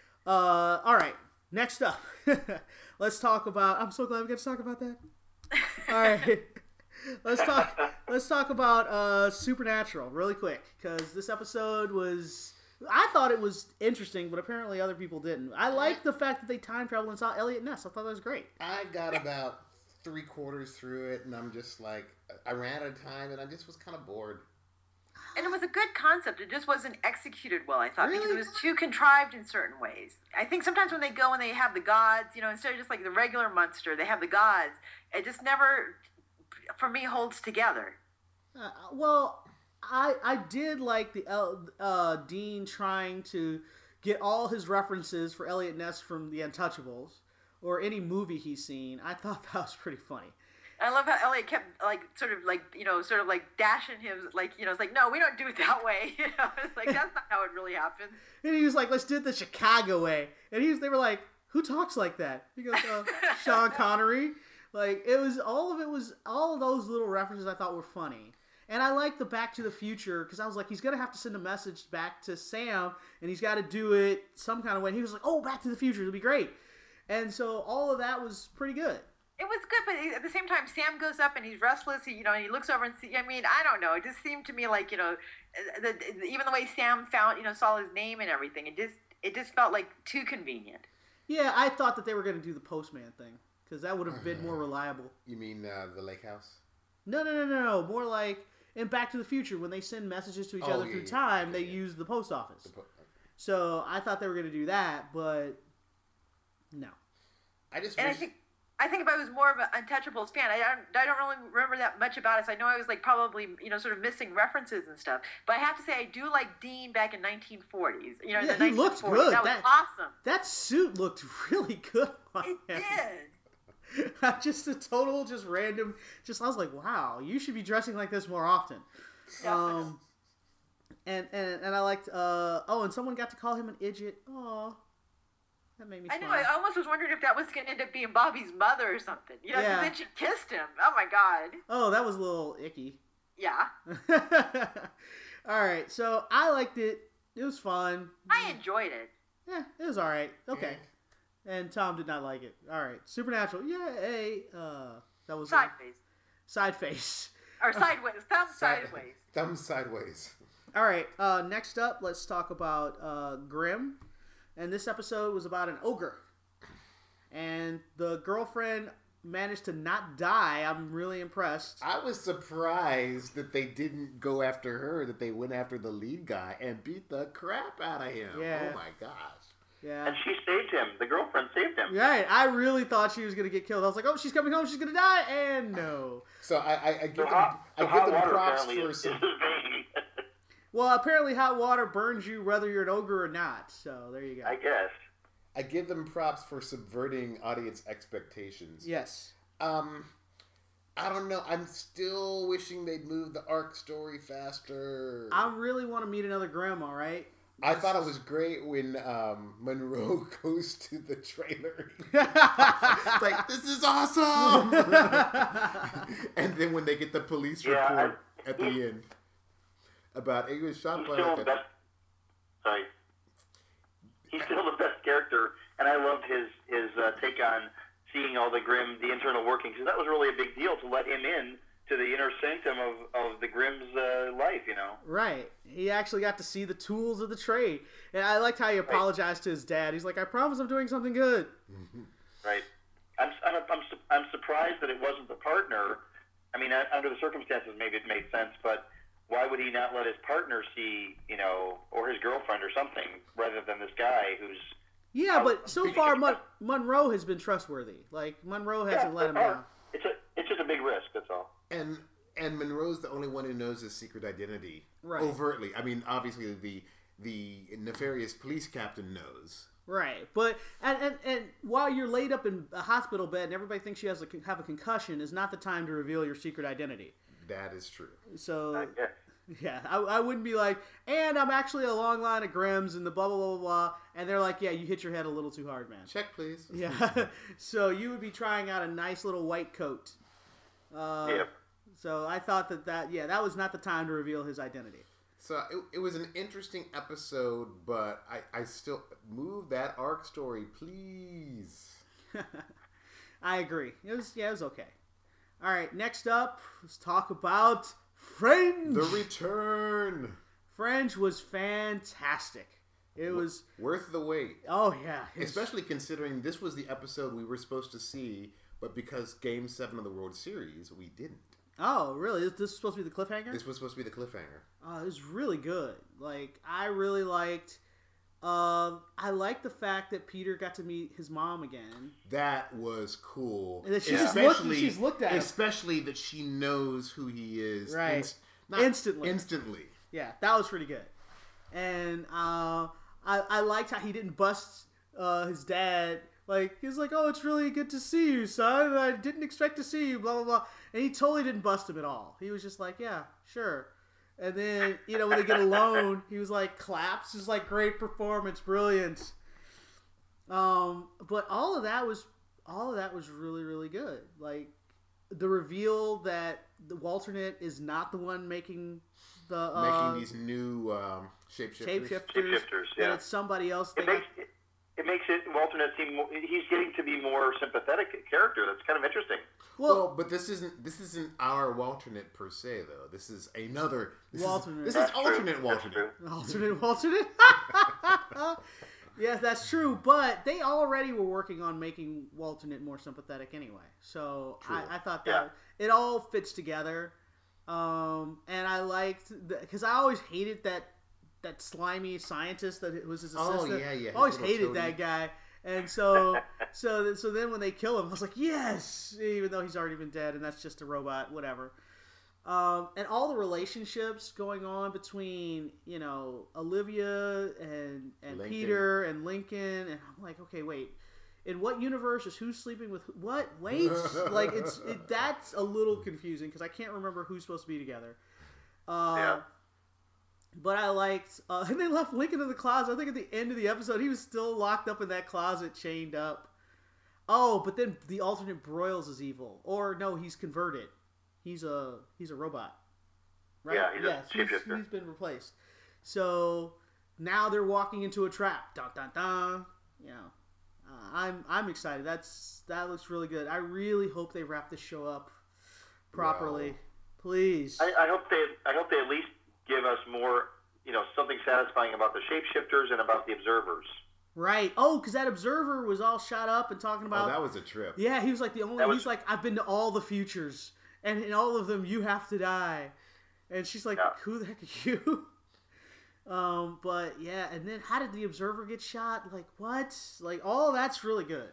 Uh, all right, next up, let's talk about. I'm so glad we get to talk about that. All right, let's talk. Let's talk about uh, Supernatural really quick because this episode was. I thought it was interesting, but apparently other people didn't. I like the fact that they time traveled and saw Elliot Ness. I thought that was great.
I got about three quarters through it, and I'm just like, I ran out of time, and I just was kind of bored.
And it was a good concept. It just wasn't executed well, I thought, because
Really?
it was too contrived in certain ways. I think sometimes when they go and they have the gods, you know, instead of just like the regular monster, they have the gods. It just never, for me, holds together.
Uh, well, I I did like the El- uh, Dean trying to get all his references for Elliot Ness from The Untouchables or any movie he's seen. I thought that was pretty funny.
I love how Elliot kept like sort of like you know sort of like dashing him like you know it's like no we don't do it that way you know it's like that's not how it really happens.
And he was like, "Let's do it the Chicago way." And he was, they were like, "Who talks like that?" He goes, uh, "Sean Connery." Like it was all of it was all of those little references I thought were funny. And I like the Back to the Future because I was like, he's gonna have to send a message back to Sam, and he's got to do it some kind of way. And he was like, "Oh, Back to the Future, it'll be great." And so all of that was pretty good.
It was good, but at the same time, Sam goes up and he's restless. He, you know, and he looks over and see. I mean, I don't know. It just seemed to me like you know, the, the, even the way Sam found, you know, saw his name and everything. It just, it just felt like too convenient.
Yeah, I thought that they were gonna do the postman thing because that would have been more reliable.
You mean uh, the lake house?
No, no, no, no, no. More like in Back to the Future when they send messages to each
Oh,
other
yeah,
through
yeah,
time,
yeah,
they
yeah.
use the post office.
The po-
So I thought they were gonna do that, but no.
I just
And I
wish,
think, I think if I was more of an Untouchables fan, I don't, I don't really remember that much about it. So I know I was like probably, you know, sort of missing references and stuff. But I have to say, I do like Dean back in nineteen forties. You know,
Yeah,
the
he looked
nineteen forties.
good.
That was
That-
awesome.
That suit looked really good on
It
him.
did.
Just a total, just random. Just I was like, wow, you should be dressing like this more often. Um, and and and I liked. Uh, oh, and someone got to call him an idiot. Oh, that made me.
I know.
smile.
I almost was wondering if that was going to end up being Bobby's mother or something. You know, 'cause
Yeah.
then she kissed him. Oh my god.
Oh, that was a little icky.
Yeah.
All right, so I liked it. It was fun.
I enjoyed it.
Yeah, it was all right. Okay. And Tom did not like it. All right, Supernatural. Yay! Uh, that was
Sideways.
side face.
Or sideways. Thumb
Side-
sideways.
thumb sideways.
All right. Uh, next up, let's talk about uh, Grimm. And this episode was about an ogre, and the girlfriend managed to not die. I'm really impressed.
I was surprised that they didn't go after her, that they went after the lead guy and beat the crap out of him.
Yeah.
Oh my gosh.
Yeah.
And she saved him. The girlfriend saved him.
Right. I really thought she was gonna get killed. I was like, oh, she's coming home. She's gonna die, and no.
So I, I, I give
So
them,
hot,
I
so
give
hot
them
water
props
apparently
for
is, is
some.
his vein.
Well, apparently hot water burns you whether you're an ogre or not. So there you go.
I guess.
I give them props for subverting audience expectations.
Yes.
Um, I don't know. I'm still wishing they'd move the arc story faster.
I really want to meet another Grimm. All right.
I thought it was great when um, Monroe goes to the trailer.
it's
It's like, this is awesome! And then when they get the police
Yeah,
report
I-
at the end about it was shot
He's
by
still
like
the
a...
best. Sorry. He's still the best character, and I loved his his uh, take on seeing all the Grimm, the internal workings, because that was really a big deal to let him in to the inner sanctum of, of the Grimm's uh, life, you know.
Right. He actually got to see the tools of the trade. And I liked how he apologized to his dad. He's like, I promise I'm doing something good.
Right. I'm, I'm, I'm, su- I'm surprised that it wasn't the partner. I mean, uh, under the circumstances, maybe it made sense, but why would he not let his partner see, you know, or his girlfriend or something, rather than this guy who's...
Yeah,
Oh,
but so
really?
far Mon- Monroe has been trustworthy. Like, Monroe hasn't
Yeah,
let him
that's all.
down.
It's, a, it's just a big risk, that's all.
And and Monroe's the only one who knows his secret identity
Right.
overtly. I mean, obviously the the nefarious police captain knows.
Right, but and, and and while you're laid up in a hospital bed and everybody thinks you has a, have a concussion, is not the time to reveal your secret identity.
That is true.
So,
Yeah.
yeah, I, I wouldn't be like, and I'm actually a long line of Grims and the blah blah blah blah blah, and they're like, yeah, you hit your head a little too hard, man.
Check, please.
Yeah, so you would be trying out a nice little white coat. Uh,
Yep.
So I thought that that yeah, that was not the time to reveal his identity.
So it, it was an interesting episode, but I, I still move that arc story, please.
I agree. It was yeah, it was okay. All right, next up, let's talk about Fringe.
The return.
Fringe was fantastic. It was
Worth the wait.
oh yeah, it's-
Especially considering this was the episode we were supposed to see, but because Game seven of the World Series, we didn't.
oh really? This, this is supposed to be the cliffhanger.
This was supposed to be the cliffhanger.
Oh, it was really good. Like I really liked. Uh, I liked the fact that Peter got to meet his mom again.
That was cool.
And that she just looked-
especially,
she's looked at him.
especially that she knows who he is.
Right.
Inst- not
Instantly.
Instantly.
Yeah, that was pretty good. And uh, I I liked how he didn't bust uh, his dad. Like he was like, "Oh, it's really good to see you, son. I didn't expect to see you." Blah blah blah. And he totally didn't bust him at all. He was just like, "Yeah, sure." And then, you know, when they get alone, he was like, claps. It's like, great performance, brilliant. Um, but all of that was, all of that was really, really good. Like, the reveal that the Walternate is not the one making the uh,
Making these new um, shapeshifters.
shapeshifters,
Shapeshifters,
that
yeah.
it's somebody else.
It
They
makes it, it makes it Walternate seem more, he's getting to be more sympathetic character. That's kind of interesting.
well,
Well, but this isn't this isn't our alternate per se, though. This is another this
Walternate.
Is, this is
That's true.
alternate
That's
alternate.
true.
alternate, alternate. Yes, that's true. But they already were working on making Walternate more sympathetic anyway. So
True.
I, I thought that it all fits together. Um, and I liked because I always hated that that slimy scientist that was his
Oh,
assistant.
yeah, yeah, his
I always
little
hated
toady.
that guy. And so, so, th- so then when they kill him, I was like, yes, even though he's already been dead, and that's just a robot, whatever. Um, and all the relationships going on between, you know, Olivia and and
Lincoln.
Peter and Lincoln, and I'm like, okay, wait, in what universe is who sleeping with who? What? Wait, like it's it, that's a little confusing because I can't remember who's supposed to be together. Uh,
Yeah.
But I liked, uh, and they left Lincoln in the closet. I think at the end of the episode, he was still locked up in that closet, chained up. Oh, but then the alternate Broyles is evil, or no, he's converted. He's a he's a robot, right?
Yeah, he's a
yes, he's,
shapeshifter.
he's been replaced. So now they're walking into a trap. Dun dun dun. You know, uh, I'm I'm excited. That's that looks really good. I really hope they wrap this show up properly.
Wow.
Please.
I, I hope they I hope they at least give us more, you know, something satisfying about the shapeshifters and about the observers.
Right. Oh, because that observer was all shot up and talking
Oh,
about.
that was a trip.
Yeah, he was like the only.
That was-
He's like, I've been to all the futures, and in all of them, you have to die. And she's like,
Yeah.
who the heck are you? um, but yeah, and then how did the observer get shot? Like what? Like all that's really good.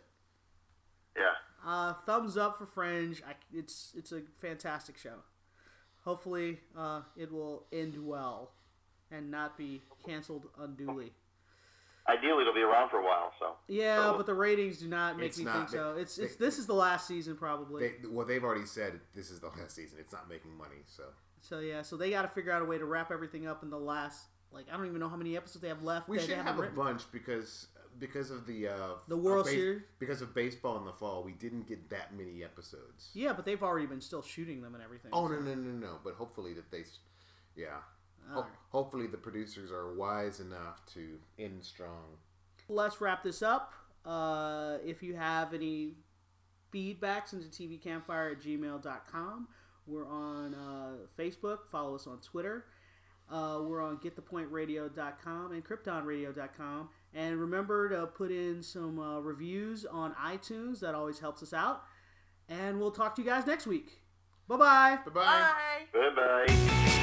Yeah.
Uh, thumbs up for Fringe. I, it's it's a fantastic show. Hopefully, uh, it will end well and not be canceled unduly.
Ideally, it'll be around for a while. So.
Yeah,
So-
but the ratings do not make
It's
me
not-
think so.
they-
It's it's
they-
this is the last season probably.
They, well, they've already said this is the last season. It's not making money, so
So yeah, so they got to figure out a way to wrap everything up in the last. Like I don't even know how many episodes they have left.
we
that
should
they
have
haven't
a
written.
bunch because because of the uh,
The World
uh,
Series?
because of baseball in the fall. We didn't get that many episodes.
Yeah, but they've already been still shooting them and everything.
Oh
so-
no no no no! But hopefully that they, s- yeah. Ho-
Alright.
Hopefully the producers are wise enough to end strong.
Let's wrap this up. Uh, if you have any feedback, send to T V Campfire at gmail dot com. We're on uh, Facebook. Follow us on Twitter. Uh, we're on get the point radio dot com and krypton radio dot com. And remember to put in some uh, reviews on iTunes. That always helps us out. And we'll talk to you guys next week. Bye-bye.
Bye bye.
Bye.
Bye bye.